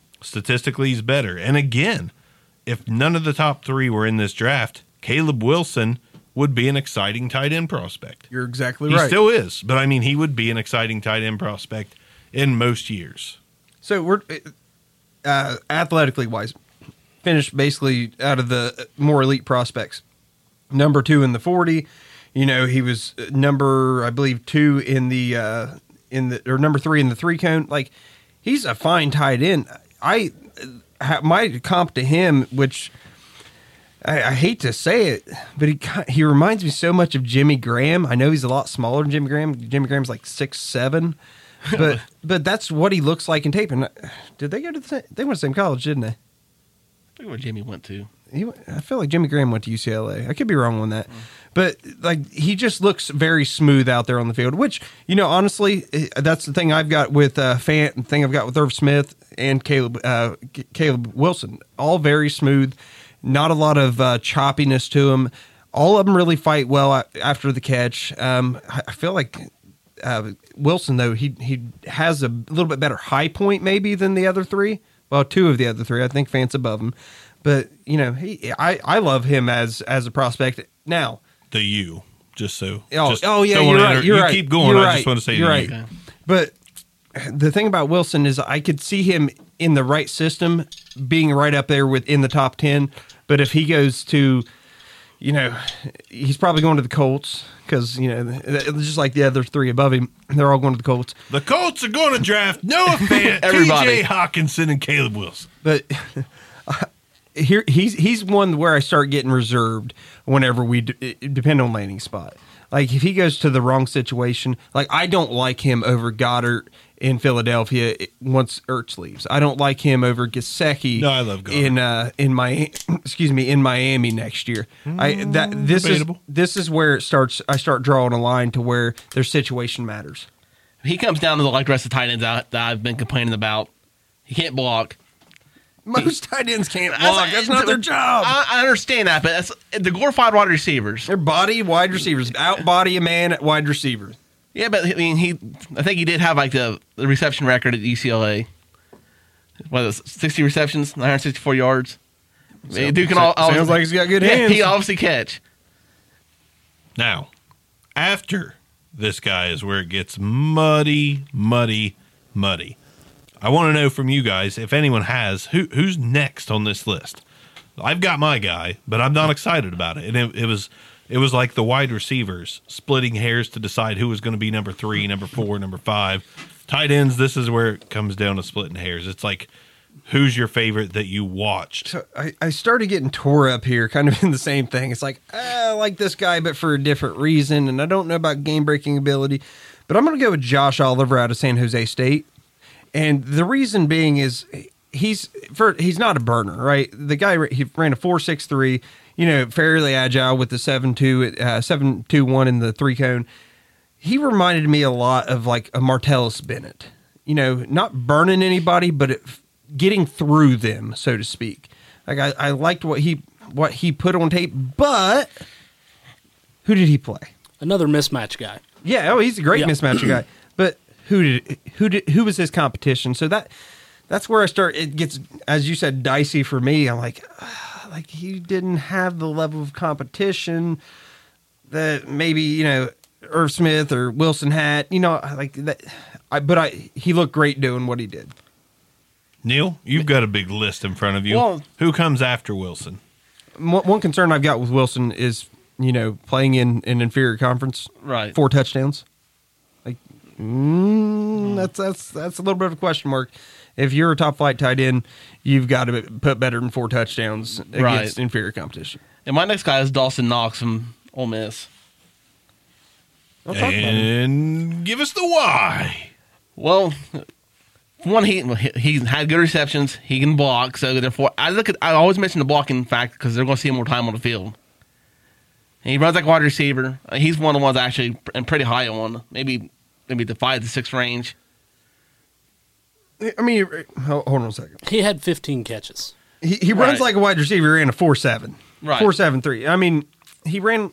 he's better. And again, if none of the top 3 were in this draft, Caleb Wilson would be an exciting tight end prospect. You're exactly right. He still is, but he would be an exciting tight end prospect in most years. So we're athletically wise, finished basically out of the more elite prospects. Number 2 in the 40. He was number, I believe, 2 in the or number 3 in the 3 cone. He's a fine tight end. My comp to him, which I hate to say it, but he reminds me so much of Jimmy Graham. I know he's a lot smaller than Jimmy Graham. Jimmy Graham's like 6'7", but that's what he looks like in tape. And did they go to they went to the same college, didn't they? I think where Jimmy went to. I feel like Jimmy Graham went to UCLA. I could be wrong on that. But he just looks very smooth out there on the field, which, honestly, that's the thing I've got with Fant, and the thing I've got with Irv Smith and Caleb Wilson. All very smooth, not a lot of choppiness to them. all of them really fight well after the catch. I feel like Wilson, though, he has a little bit better high point maybe than the other three. Well, two of the other three. I think Fant's above him. But, I love him as a prospect. Now. The U, just so. Yeah, you're right. Keep going. I just want to say you're right. Okay. But the thing about Wilson is I could see him in the right system being right up there within the top 10. But if he goes to, he's probably going to the Colts because, just like the other three above him, they're all going to the Colts. The Colts are going to draft Noah Fant, T.J. Hawkinson, and Caleb Wilson. But here he's one where I start getting reserved whenever we depend on landing spot. Like if he goes to the wrong situation, like I don't like him over Goddard in Philadelphia once Ertz leaves. I don't like him over Gesicki. No, I love Goddard. in Miami next year. This is where it starts. I start drawing a line to where their situation matters. He comes down to the rest of the tight ends that I've been complaining about. He can't block. Most tight ends can't block. That's not their job. I understand that, but that's the glorified wide receivers. They're body wide receivers. Out-body a man at wide receiver. Yeah, but I mean, I think he did have like the reception record at UCLA. What is it, 60 receptions, 964 yards? Sounds like he's got good hands. He obviously catch. Now, after this guy is where it gets muddy. I want to know from you guys, if anyone has, who's next on this list? I've got my guy, but I'm not excited about it. And it was like the wide receivers splitting hairs to decide who was going to be number 3, number 4, number 5. Tight ends, this is where it comes down to splitting hairs. It's like, who's your favorite that you watched? So I started getting tore up here, kind of in the same thing. It's like, I like this guy, but for a different reason, and I don't know about game-breaking ability. But I'm going to go with Josh Oliver out of San Jose State. And the reason being is he's not a burner, right? The guy, he ran a 4.63, fairly agile with the 7.21 in the 3-cone. He reminded me a lot of like a Martellus Bennett, not burning anybody, but getting through them, so to speak. Like I liked what he put on tape, but who did he play? Another mismatch guy. Yeah, he's a great mismatch guy. But who was his competition? So that's where I start. It gets, as you said, dicey for me. I'm like he didn't have the level of competition that maybe Irv Smith or Wilson had. Like that. But he looked great doing what he did. Neil, you've got a big list in front of you. Well, who comes after Wilson? One concern I've got with Wilson is playing in an inferior conference. Right. 4 touchdowns. That's a little bit of a question mark. If you're a top flight tight end, you've got to put better than 4 touchdowns against inferior competition. And my next guy is Dawson Knox from Ole Miss. And give us the why. Well, one, he had good receptions. He can block, so therefore I always mention the blocking fact because they're going to see more time on the field. And he runs like a wide receiver. He's one of the ones actually and pretty high on maybe the 5 to 6 range. I mean, hold on a second. He had 15 catches. He runs like a wide receiver. He ran a 4.7. Right. 4.73. I mean, he ran.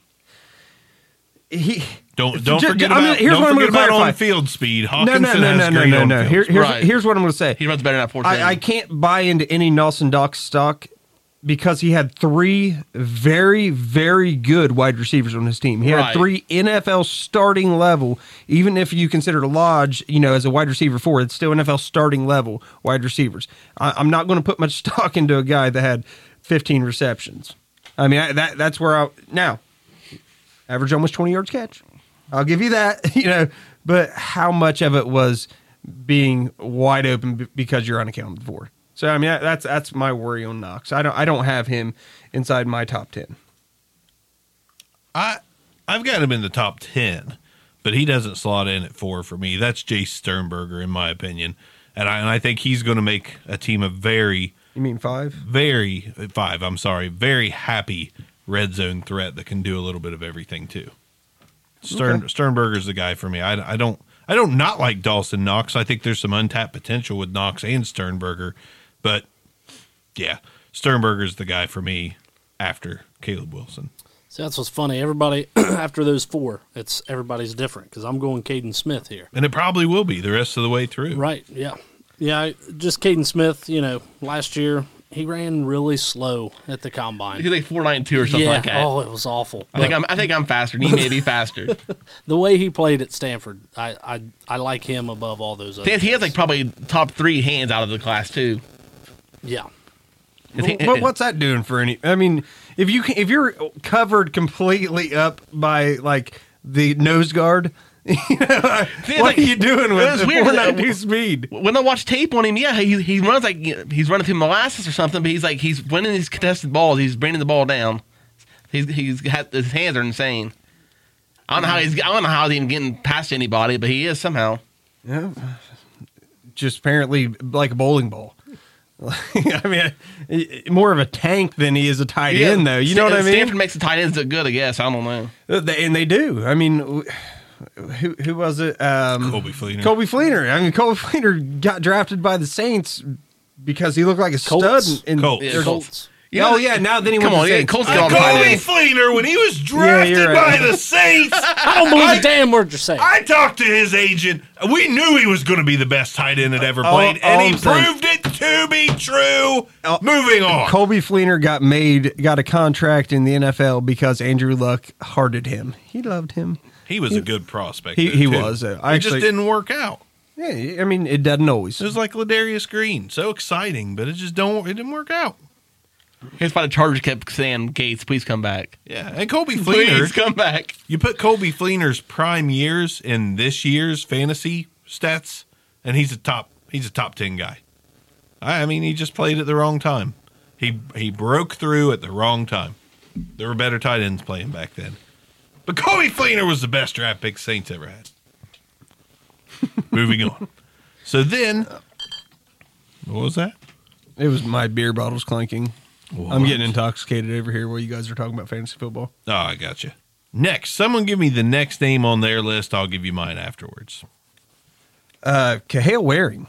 Don't forget about on-field speed. Hawkinson has great on-field. Here's what I'm going to say. He runs better than that 4.7. I can't buy into any Nelson Dock stock because he had 3 very, very good wide receivers on his team. He had 3 NFL starting level, even if you consider Lodge, as a wide receiver 4, it's still NFL starting level wide receivers. I'm not going to put much stock into a guy that had 15 receptions. I mean, that's where now, average almost 20 yards catch. I'll give you that, but how much of it was being wide open because you're unaccounted for? So I mean that's my worry on Knox. I don't have him inside my top 10. I've got him in the top 10, but he doesn't slot in at 4 for me. That's Jace Sternberger in my opinion, and I think he's going to make a team of very. You mean 5? 5. I'm sorry, very happy red zone threat that can do a little bit of everything too. Sternberger's the guy for me. I don't not like Dawson Knox. I think there's some untapped potential with Knox and Sternberger. But, yeah, Sternberger's the guy for me after Caleb Wilson. So that's what's funny. Everybody, after those 4, everybody's different because I'm going Caden Smith here. And it probably will be the rest of the way through. Right, yeah. Yeah, just Caden Smith, last year, he ran really slow at the combine. He's like 4.92 or something like that. Oh, it was awful. I think I'm faster. He may be faster. The way he played at Stanford, I like him above all those others. He has like probably top 3 hands out of the class too. Yeah. What's that doing for any? I mean, if you're covered completely up by like the nose guard, what are you doing with the 4.92 speed? When I watch tape on him, yeah, he runs like he's running through molasses or something. But he's winning these contested balls. He's bringing the ball down. His hands are insane. I don't know how he's even getting past anybody, but he is somehow. Yeah, just apparently like a bowling ball. I mean, more of a tank than he is a tight end, though. You know what I mean? Stanford makes the tight ends look good, I guess. I don't know. And they do. I mean, who was it? Colby Fleener. Colby Fleener. I mean, Colby Fleener got drafted by the Saints because he looked like a Colts. stud. In Colts. Oh, yeah. Now then he went to the Saints. Colts Colby Fleener, when he was drafted right. by the Saints, I don't believe a damn word you're saying. I talked to his agent. We knew he was going to be the best tight end that ever played, and he proved it to be true. Moving on. Colby Fleener got a contract in the NFL because Andrew Luck hearted him. He loved him. He was a good prospect. He was. It just didn't work out. Yeah, I mean, it doesn't always. It was like Ladarius Green. So exciting, but it didn't work out. Here's why the Chargers kept saying, Gates, please come back. Yeah, and Colby Fleener. Please come back. You put Colby Fleener's prime years in this year's fantasy stats, and he's a top 10 guy. I mean, he just played at the wrong time. He broke through at the wrong time. There were better tight ends playing back then. But Colby Fleener was the best draft pick Saints ever had. Moving on. So then, what was that? It was my beer bottles clanking. What? I'm getting intoxicated over here while you guys are talking about fantasy football. Oh, I got you. Next, someone give me the next name on their list. I'll give you mine afterwards. Kahale Waring,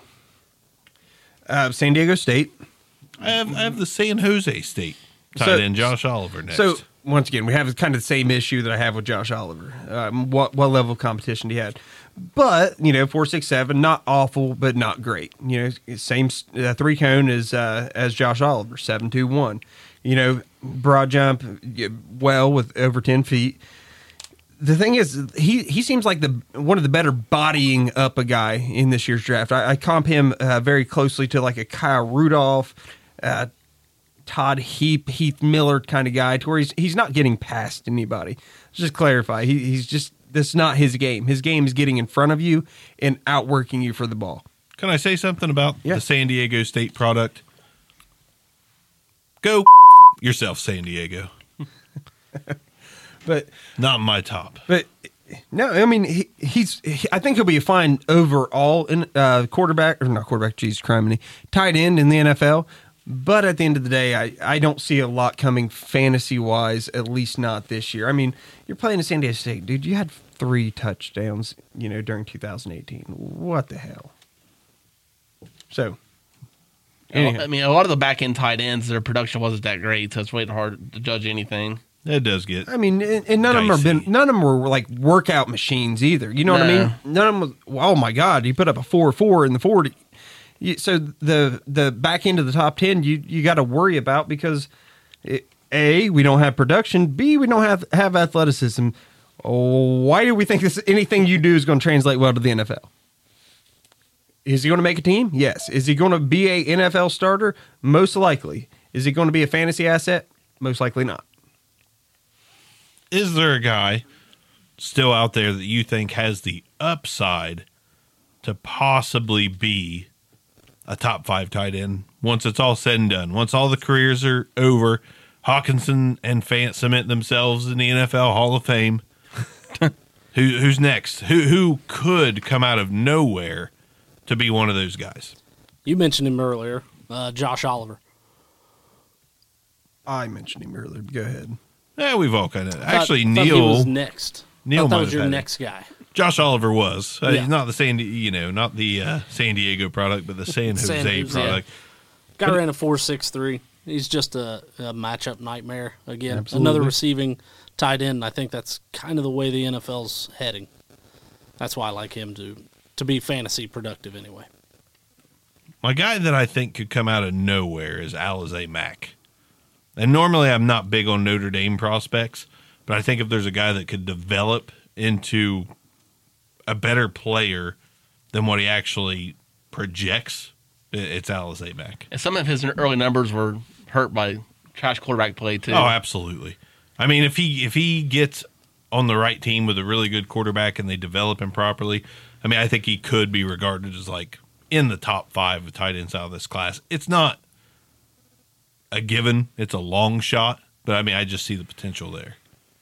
San Diego State. I have the San Jose State tight end Josh Oliver next. So once again, we have kind of the same issue that I have with Josh Oliver. What level of competition he had, but 4.67, not awful, but not great. Same 3 cone as Josh Oliver, 7.21. Broad jump, well with over 10 feet. The thing is, he seems like one of the better bodying up a guy in this year's draft. I comp him very closely to like a Kyle Rudolph, Todd Heath Miller kind of guy, to where he's not getting past anybody. Just clarify, he's just, that's not his game. His game is getting in front of you and outworking you for the ball. Can I say something about the San Diego State product? Go yourself, San Diego. But not my top. But no, I mean I think he'll be a fine overall in tight end in the NFL. But at the end of the day, I don't see a lot coming fantasy-wise, at least not this year. I mean, you're playing at San Diego State. Dude, you had 3 touchdowns, during 2018. What the hell? So, anyhow. I mean, a lot of the back-end tight ends, their production wasn't that great, so it's way hard to judge anything. It does get. I mean, and none of them were like workout machines either. You know what I mean? None of them was, oh my God, he put up a 4.4 in the 40. So the back end of the top 10, you got to worry about because A, we don't have production. B, we don't have athleticism. Why do we think anything you do is going to translate well to the NFL? Is he going to make a team? Yes. Is he going to be a NFL starter? Most likely. Is he going to be a fantasy asset? Most likely not. Is there a guy still out there that you think has the upside to possibly be a top 5 tight end once it's all said and done? Once all the careers are over, Hawkinson and Fant cement themselves in the NFL Hall of Fame. Who's next? Who could come out of nowhere to be one of those guys? You mentioned him earlier, Josh Oliver. I mentioned him earlier. Go ahead. Yeah, we've all kind of. Actually, Neil he was next. Neil that was your next guy. Josh Oliver was. Yeah. He's not the San Diego product, but the San Jose product. Guy ran a 4.63. He's just a matchup nightmare. Again, Absolutely. Another receiving tight end. I think that's kind of the way the NFL's heading. That's why I like him to be fantasy productive anyway. My guy that I think could come out of nowhere is Alizé Mack. And normally I'm not big on Notre Dame prospects, but I think if there's a guy that could develop into a better player than what he actually projects, it's Alizé Mack. And some of his early numbers were hurt by trash quarterback play too. Oh, absolutely. I mean, if he gets on the right team with a really good quarterback and they develop him properly, I mean, I think he could be regarded as like in the top 5 of tight ends out of this class. It's not a given. It's a long shot, but I mean, I just see the potential there.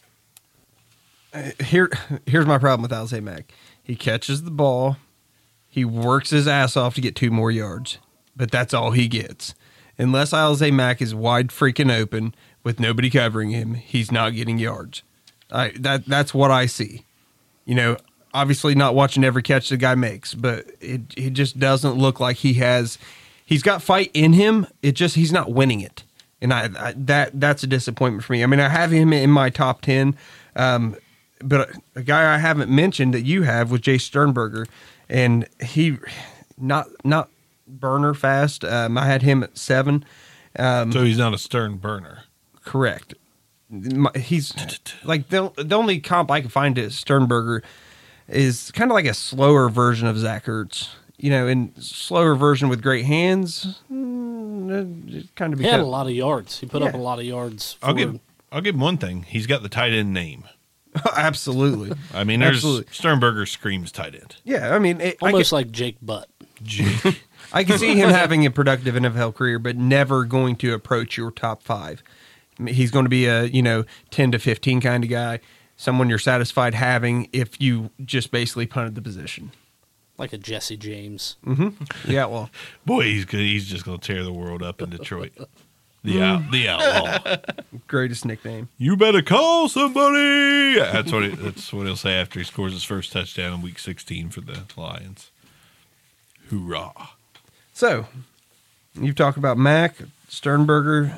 Here's my problem with Alizé Mack. He catches the ball. He works his ass off to get 2 more yards, but that's all he gets. Unless Alizé Mack is wide freaking open with nobody covering him, he's not getting yards. That's what I see. You know, obviously not watching every catch the guy makes, but it just doesn't look like he's got fight in him. He's not winning it. And that's a disappointment for me. I mean, I have him in my top 10, but a guy I haven't mentioned that you have was Jay Sternberger, and he not burner fast. I had him at 7. So he's not a Stern burner. Correct. He's like the only comp I can find to Sternberger is kind of like a slower version of Zach Ertz. You know, in slower version with great hands. Kind of. He had a lot of yards. He put up a lot of yards. I'll give him one thing. He's got the tight end name. Absolutely. I mean, Sternberger screams tight end. Yeah, I mean, almost like Jake Butt. I can see him having a productive NFL career, but never going to approach your top 5. I mean, he's going to be a 10 to 15 kind of guy, someone you're satisfied having if you just basically punted the position. Like a Jesse James. Mm-hmm. Yeah, well. Boy, he's good. He's just going to tear the world up in Detroit. The outlaw. Greatest nickname. You better call somebody. That's what he'll say after he scores his first touchdown in Week 16 for the Lions. Hoorah! So, you've talked about Mack, Sternberger.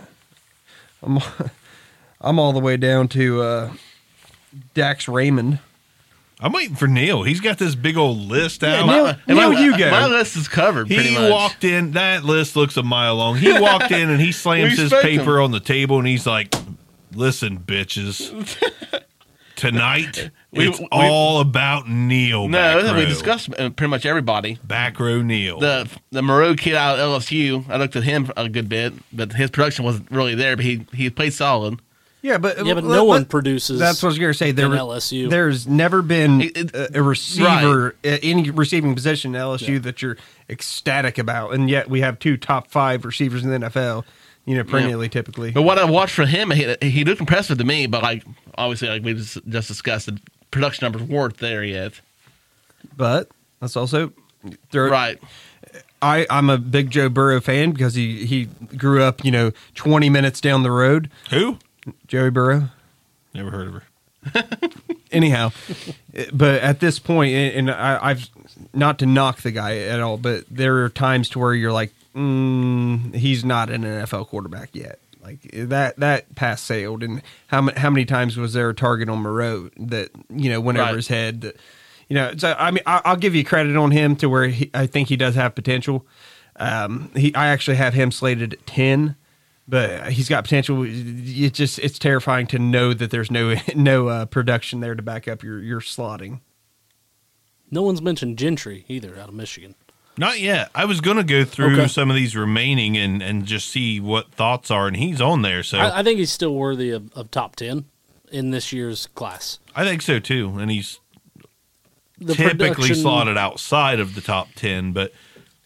I'm all the way down to Dax Raymond. I'm waiting for Neil. He's got this big old list out. Neil, you go. My list is covered pretty much. He walked in. That list looks a mile long. He walked in and he slams his paper on the table and he's like, "Listen, bitches, tonight it's all about Neil." No, we discussed pretty much everybody. Back row Neil. The Moreau kid out of LSU, I looked at him a good bit, but his production wasn't really there, but he played solid. Yeah, but no one produces. That's what I was going to say. LSU. There's never been a receiver, any receiving position in LSU that you're ecstatic about, and yet we have 2 top 5 receivers in the NFL. Perennially, typically. But what I watched for him, he looked impressive to me. But obviously, like we just discussed, the production numbers weren't there yet. But let's also right. I'm a big Joe Burrow fan because he grew up 20 minutes down the road. Who? Joey Burrow. Never heard of her. Anyhow, but at this point, and I've not to knock the guy at all, but there are times to where you're like, he's not an NFL quarterback yet. Like that pass sailed. And how many times was there a target on Moreau that went over his head? That, so I mean, I'll give you credit on him to where I think he does have potential. I actually have him slated at 10. But he's got potential. It's terrifying to know that there's no production there to back up your slotting. No one's mentioned Gentry either out of Michigan. Not yet. I was going to go through some of these remaining and just see what thoughts are, and he's on there. So I think he's still worthy of top 10 in this year's class. I think so too, and he's typically slotted outside of the top 10. But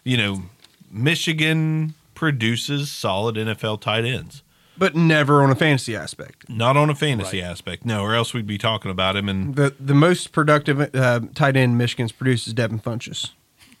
Michigan produces solid NFL tight ends. But never on a fantasy aspect. Not on a fantasy aspect, no, or else we'd be talking about him. And the most productive tight end Michigan's produced is Devin Funchess.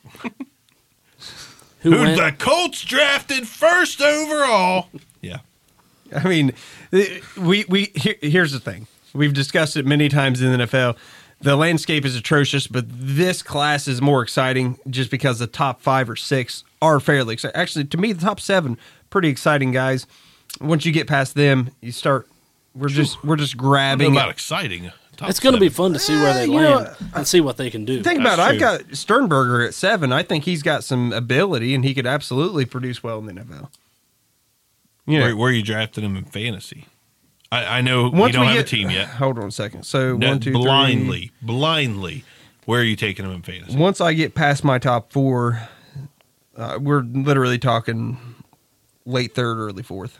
Who the Colts drafted first overall. Yeah. I mean, here's the thing. We've discussed it many times in the NFL. The landscape is atrocious, but this class is more exciting just because the top 5 or 6 are fairly exciting. Actually, to me, the top 7, pretty exciting guys. once you get past them, you start. We're just grabbing. I don't know about exciting. It's going to be fun to see where they land and see what they can do. Think about it. I've got Sternberger at 7. I think he's got some ability, and he could absolutely produce well in the NFL. Where are you drafting him in fantasy? I know we don't have a team yet. Hold on a second. So no, 1, 2, blindly, 3. where are you taking him in fantasy? Once I get past my top 4, we're literally talking late 3rd, early 4th.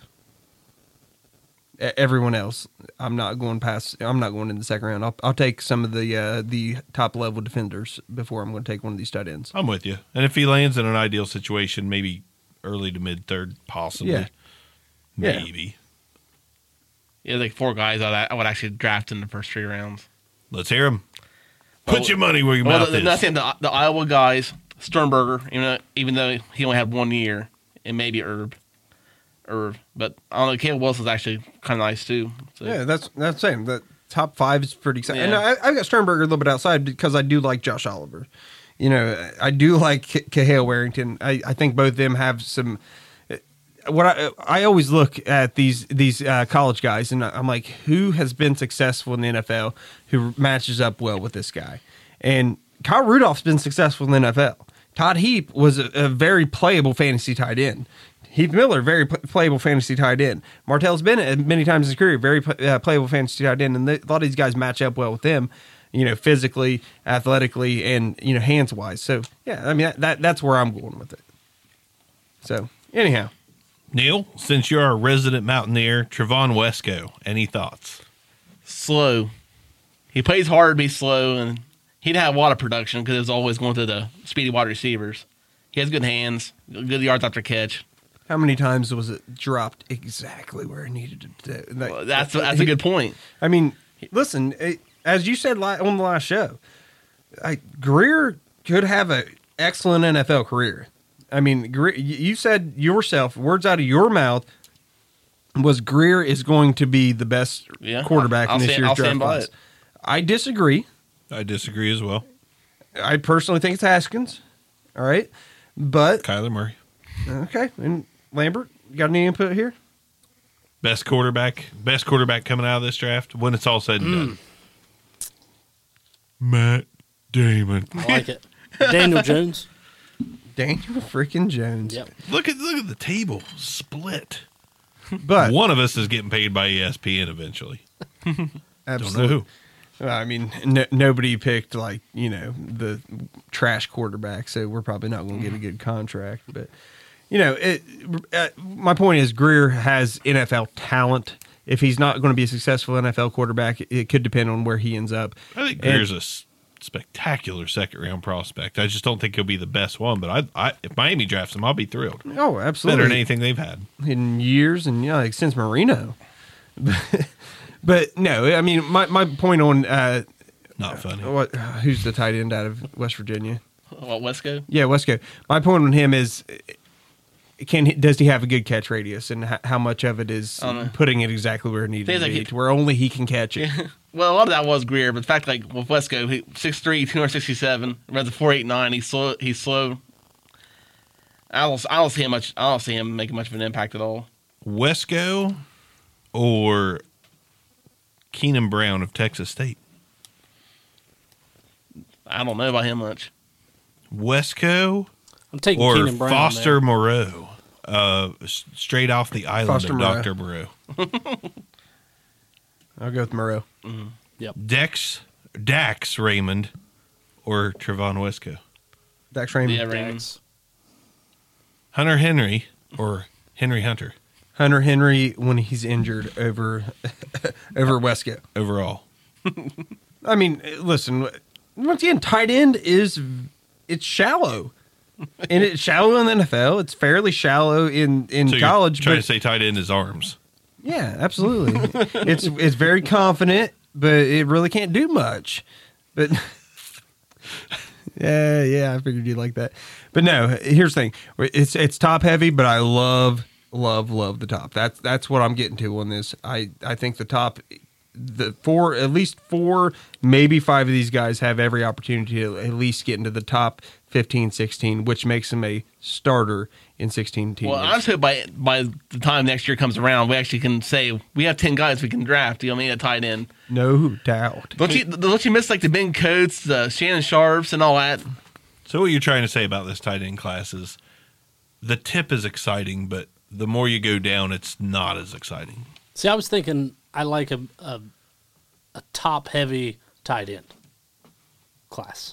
Everyone else, I'm not going in the second round. I'll take some of the top level defenders before I'm going to take one of these tight ends. I'm with you. And if he lands in an ideal situation, maybe early to mid 3rd, possibly. Yeah. Maybe. Yeah, like 4 guys I would actually draft in the first 3 rounds. Let's hear them. Put your money where your mouth is. Nothing. The Iowa guys, Sternberger, even though he only had 1 year, and maybe Herb. But I don't know. Caleb Wilson's actually kind of nice too. So. Yeah, that's the same. The top 5 is pretty exciting. Yeah. And I've got Sternberger a little bit outside because I do like Josh Oliver. I do like Cahill Warrington. I think both of them have some. What I always look at these college guys, and I'm like, who has been successful in the NFL who matches up well with this guy? And Kyle Rudolph's been successful in the NFL. Todd Heap was a very playable fantasy tight end. Heath Miller, very playable fantasy tight end. Martell's Bennett, many times in his career, very playable fantasy tight end. And a lot of these guys match up well with them, physically, athletically, and, hands-wise. So, yeah, I mean, that's where I'm going with it. So, anyhow. Neil, since you're a resident Mountaineer, Trevon Wesco, any thoughts? Slow. He plays hard to be slow, and he'd have a lot of production because it was always going to the speedy wide receivers. He has good hands, good yards after catch. How many times was it dropped exactly where it needed to? Well, that's a good point. I mean, listen, as you said on the last show, Greer could have an excellent NFL career. I mean, you said yourself, words out of your mouth, was Greer is going to be the best quarterback in this year's draft class. I disagree. I disagree as well. I personally think it's Haskins. All right. But Kyler Murray. Okay. And Lambert, you got any input here? Best quarterback coming out of this draft when it's all said and done. Matt Damon. I like it. Daniel Jones. Daniel freaking Jones. Yep. Look at the table split. But one of us is getting paid by ESPN eventually. Absolutely. Don't know who. I mean, nobody picked the trash quarterback, so we're probably not going to get a good contract. But my point is Greer has NFL talent. If he's not going to be a successful NFL quarterback, it could depend on where he ends up. I think Greer's a spectacular second-round prospect. I just don't think he'll be the best one, but if Miami drafts him, I'll be thrilled. Oh, absolutely. Better than anything they've had. In years and since Marino. But no, I mean, my point on... not funny. Who's the tight end out of West Virginia? Wesco? Yeah, Wesco. My point on him is... Does he have a good catch radius, and how much of it is putting it exactly where it needed to be, to where only he can catch it? Yeah. Well, a lot of that was Greer, but the fact, with Wesco, 6'3", 267, runs a 4.89. He's slow. I don't see him making much of an impact at all. Wesco or Keenan Brown of Texas State? I don't know about him much. Wesco I'm taking or Keenan Brown Foster there. Moreau, straight off the island Foster of Moreau. Dr. Moreau. I'll go with Moreau. Mm-hmm. Yep. Dax Raymond or Trevon Wesco? Dax Raymond. Yeah, Raymond. Dax. Hunter Henry or Henry Hunter? Hunter Henry when he's injured over Wesco. Overall. I mean, listen, once again, tight end it's shallow. And it's shallow in the NFL. It's fairly shallow in So college. You're trying to say tight end is arms. Yeah, absolutely. it's very confident, but it really can't do much. But yeah, I figured you'd like that. But no, here's the thing: it's top heavy, but I love the top. That's what I'm getting to on this. I think the top at least 4, maybe 5 of these guys have every opportunity to at least get into the top 15, 16, which makes them a starter in 16 teams. Well, I'm sure by the time next year comes around, we actually can say we have 10 guys we can draft. You know what I mean? A tight end. No doubt. Don't you miss like the Ben Coates, the Shannon Sharps, and all that? So what you're trying to say about this tight end class is the tip is exciting, but the more you go down, it's not as exciting. See, I was thinking I like a top-heavy tight end class.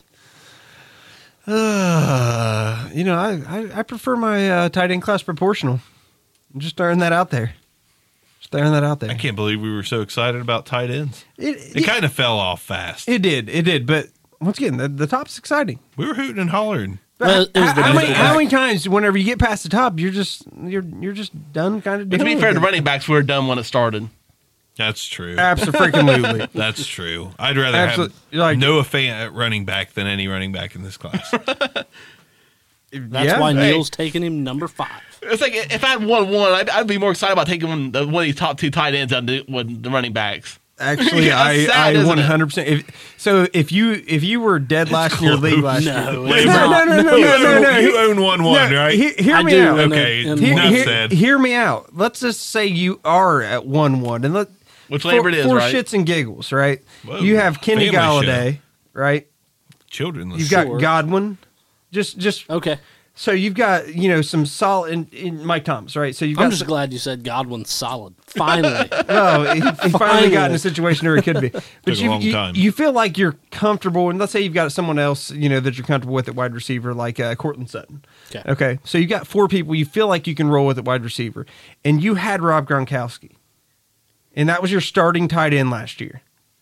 I prefer my tight end class proportional. I'm just throwing that out there. I can't believe we were so excited about tight ends. It kind of fell off fast. It did. But once again, the top's exciting. We were hooting and hollering. Well, how many times, whenever you get past the top, you're just done kind of doing it? To be fair, the running backs were done when it started. That's true. Absolutely. That's true. I'd rather have Noah Fant at running back than any running back in this class. That's why Neil's taking him number 5. It's like if I had 1-1, I'd be more excited about taking one of these top 2 tight ends than the running backs. Actually, I 100%. If you were dead last in your league last year, No. You own 1-1, right? Hear me out. Okay, enough said. Hear me out. Let's just say you are at 1-1, and which flavor it is, for right? shits and giggles, right? Whoa, you have Kenny family Galladay, show. right? Children. You've got Godwin. Just Okay. So you've got some solid in Mike Thomas, right? So I'm just glad you said Godwin's solid. Finally. No, he finally got in a situation where he could be. But Took a long time. you feel like you're comfortable, and let's say you've got someone else, that you're comfortable with at wide receiver, like Cortland Sutton. Okay. So you got 4 people you feel like you can roll with at wide receiver, and you had Rob Gronkowski, and that was your starting tight end last year.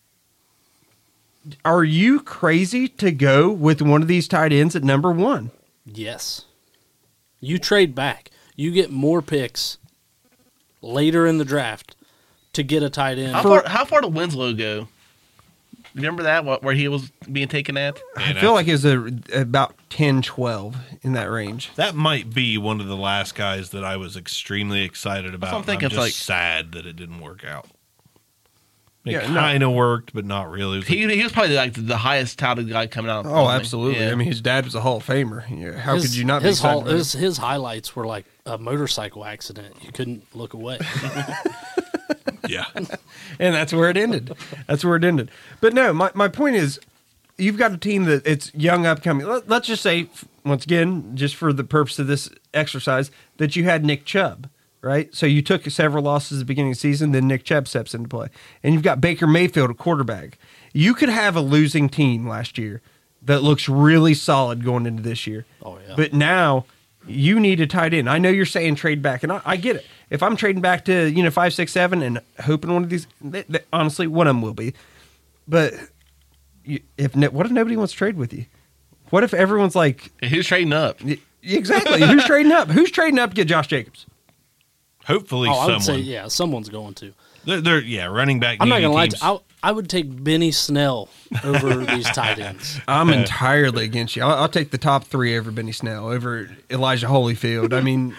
Are you crazy to go with one of these tight ends at number 1? Yes. You trade back. You get more picks later in the draft to get a tight end. How far did Winslow go? Remember that, where he was being taken at? I feel like it was about 10, 12 in that range. That might be one of the last guys that I was extremely excited about. I'm thinking I'm just sad that it didn't work out. It kind of worked, but not really. He was probably like the highest touted guy coming out. Oh, absolutely. Yeah. I mean, his dad was a Hall of Famer. How could you not be excited? His highlights were like a motorcycle accident. You couldn't look away. Yeah. And that's where it ended. But no, my point is, you've got a team that it's young, upcoming. Let's just say, once again, just for the purpose of this exercise, that you had Nick Chubb. Right? So you took several losses at the beginning of the season, then Nick Chubb steps into play. And you've got Baker Mayfield, a quarterback. You could have a losing team last year that looks really solid going into this year. Oh, yeah. But now you need a tight end. I know you're saying trade back, and I get it. If I'm trading back to 5, 6, 7 and hoping one of these, honestly, one of them will be. But what if nobody wants to trade with you? What if everyone's like... Who's trading up? Exactly. Who's trading up? Who's trading up to get Josh Jacobs? Hopefully I someone. would say, someone's going to. They're running back. I'm not going to lie teams. to you. I would take Benny Snell over these tight ends. I'm entirely against you. I'll take the top 3 over Benny Snell, over Elijah Holyfield. I mean,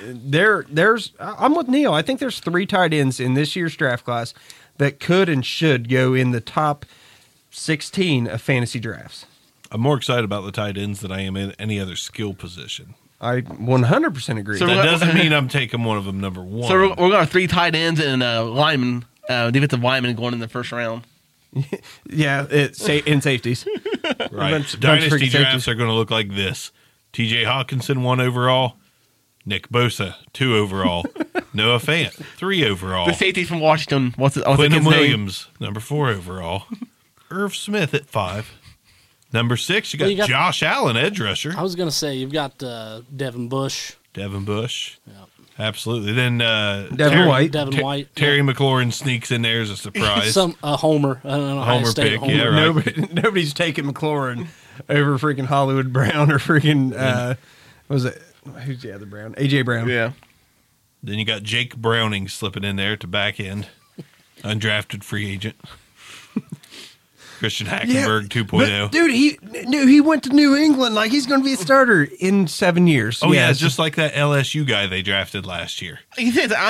I'm with Neil. I think there's 3 tight ends in this year's draft class that could and should go in the top 16 of fantasy drafts. I'm more excited about the tight ends than I am in any other skill position. I 100% agree. So that doesn't mean I'm taking one of them number 1. So we're going to 3 tight ends and lineman, defensive lineman going in the first round. Yeah, in safeties. Right. Dynasty drafts are going to look like this: T.J. Hawkinson 1 overall, Nick Bosa 2 overall, Noah Fant 3 overall, The safety from Washington. What's Quentin Williams number 4 overall, Irv Smith at 5. Number 6, you got Josh Allen, edge rusher. I was going to say, you've got Devin Bush. Yeah, absolutely. Then Devin White. Terry McLaurin sneaks in there as a surprise. A homer. I don't know. Homer pick, homer. Yeah, right. Nobody's taking McLaurin over freaking Hollywood Brown or freaking, what was it? Who's the other Brown? A.J. Brown. Yeah. Then you got Jake Browning slipping in there to back end. Undrafted free agent. Christian Hackenberg 2.0. Dude, he went to New England like he's going to be a starter in 7 years. Oh, yeah, just like that LSU guy they drafted last year. You think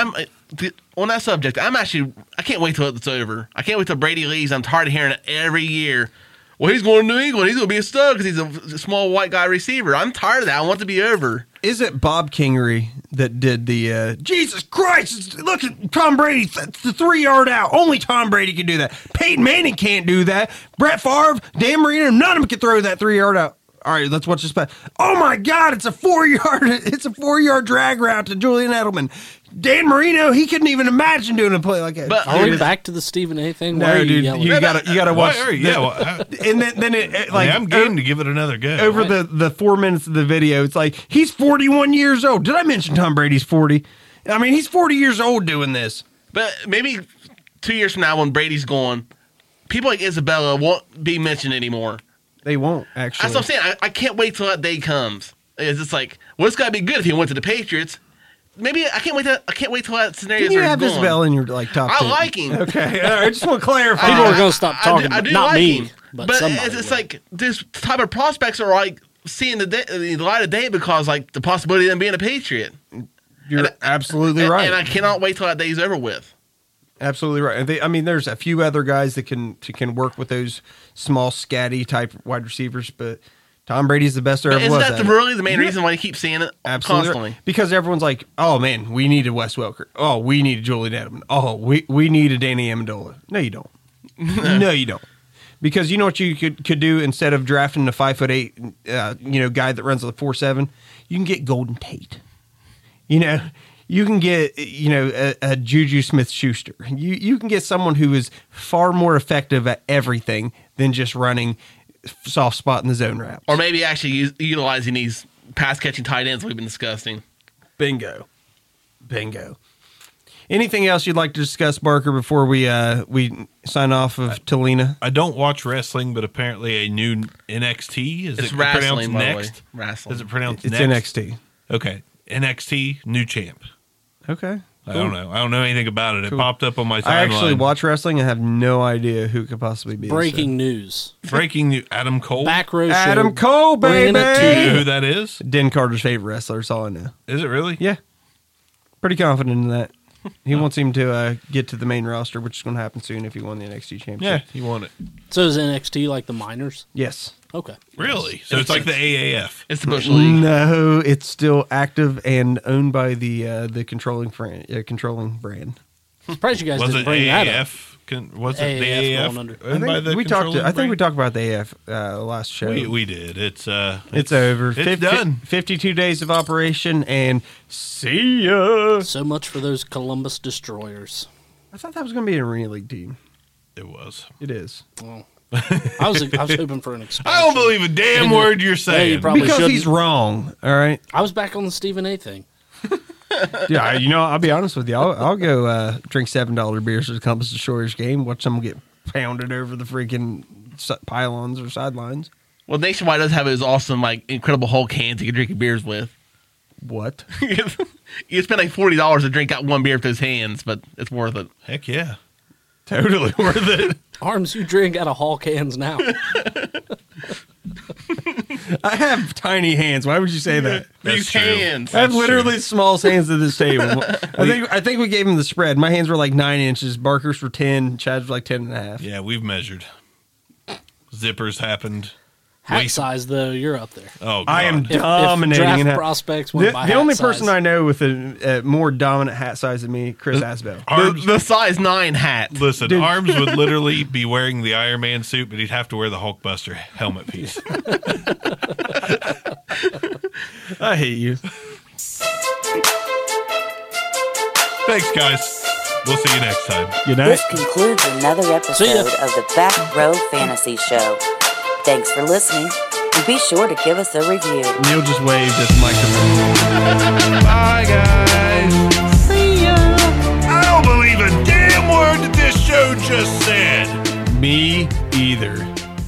on that subject, I can't wait till it's over. I can't wait till Brady leaves. I'm tired of hearing it every year. Well, he's going to New England. He's going to be a stud because he's a small white guy receiver. I'm tired of that. I want it to be over. Is it Bob Kingery that did the Jesus Christ, look at Tom Brady, the 3-yard out. Only Tom Brady can do that. Peyton Manning can't do that. Brett Favre, Dan Marino, none of them can throw that 3-yard out. All right, let's watch this back. Oh my God, it's a 4-yard drag route to Julian Edelman. Dan Marino, he couldn't even imagine doing a play like that. But are we back to the Stephen A thing? No, dude, you gotta watch. And then I'm game to give it another go. Over the 4 minutes of the video, it's like he's 41 years old. Did I mention Tom Brady's 40? I mean, he's 40 years old doing this. But maybe 2 years from now, when Brady's gone, people like Isabella won't be mentioned anymore. They won't, actually. That's what I'm saying. I can't wait till that day comes. It's just like, well, it's got to be good if he went to the Patriots. Maybe I can't wait till that scenario. Can you have Isabel in your top 10? I like him. Okay, I just want to clarify. People are going to stop talking. I do not like me, him. but it's like this type of prospects are like seeing the light of day because like the possibility of them being a Patriot. You're absolutely right, and I cannot wait till that day's over with. Absolutely right. I mean, there's a few other guys that can work with those small, scatty type wide receivers, but Tom Brady's the best there ever was. Isn't that really the main reason why you keep seeing it constantly? Because everyone's like, oh, man, we need a Wes Welker. Oh, we need a Julian Edelman. Oh, we need a Danny Amendola. No, you don't. No, you don't. Because you know what you could do instead of drafting a 5'8", guy that runs a 4.7? You can get Golden Tate. You can get, a Juju Smith-Schuster. You can get someone who is far more effective at everything than just running soft spot in the zone routes. Or maybe actually utilizing these pass-catching tight ends we've been discussing. Bingo. Anything else you'd like to discuss, Barker, before we sign off of Talina? I don't watch wrestling, but apparently a new NXT. Is it's it wrestling, pronounced next? Wrestling. Is it pronounced it's next? NXT. Okay. NXT, new champ. Okay. Cool. I don't know. I don't know anything about it. Cool. It popped up on my timeline. I actually watch wrestling and have no idea who it could possibly be. Breaking news. Breaking news. Adam Cole. Back row Adam show. Cole, baby. Do you know who that is? Den Carter's favorite wrestler. That's all I know. Is it really? Yeah. Pretty confident in that. He wants him to get to the main roster, which is going to happen soon if he won the NXT championship. Yeah, he won it. So is NXT like the minors? Yes. Okay. Really? So it's like the AAF. It's the Bush League. No, it's still active and owned by the controlling brand. Surprised you guys Was didn't it bring that up. AAF? Was it the AAF going AAF? under. I think we talked about the AF last show. We did. It's over. It's done. 52 days of operation, and see ya. So much for those Columbus Destroyers. I thought that was going to be an arena league team. It was. It is. Well, I was hoping for an expansion. I don't believe a damn word you're saying. you probably Because shouldn't. he's wrong. All right. I was back on the Stephen A. thing. Yeah, I'll be honest with you. I'll go drink $7 beers at the Compass Destroyers game. Watch someone get pounded over the freaking pylons or sidelines. Well, Nationwide does have those awesome, Incredible Hulk cans you can drink your beers with. What? You spend $40 to drink out one beer with those hands, but it's worth it. Heck yeah. Totally worth it. Arms, you drink out of Hall cans now. I have tiny hands. Why would you say that? These true. hands. I have literally the smallest hands at this table. I think we gave him the spread. My hands were like 9 inches. Barker's were 10. Chad's were like 10 and a half. Yeah, we've measured. Zippers happened. Hat size, though, you're up there. Oh, God. I am If dominating draft in hat. prospects went by The hat only size. person I know with a more dominant hat size than me, Chris Asbell. The size 9 hat. Listen, Dude. Arms would literally be wearing the Iron Man suit, but he'd have to wear the Hulkbuster helmet piece. I hate you. Thanks, guys. We'll see you next time. Good night. This concludes another episode of the Back Row Fantasy Show. Thanks for listening, and be sure to give us a review. Neil just waved at the microphone. Bye, guys. See ya. I don't believe a damn word that this show just said. Me either.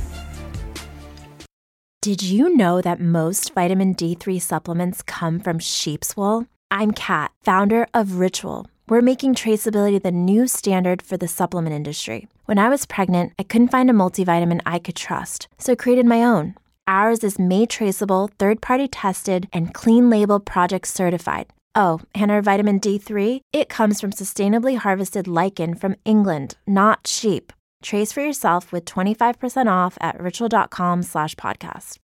Did you know that most vitamin D3 supplements come from sheep's wool? I'm Kat, founder of Ritual. We're making traceability the new standard for the supplement industry. When I was pregnant, I couldn't find a multivitamin I could trust, so I created my own. Ours is made traceable, third-party tested, and clean label project certified. Oh, and our vitamin D3? It comes from sustainably harvested lichen from England, not sheep. Trace for yourself with 25% off at ritual.com/podcast.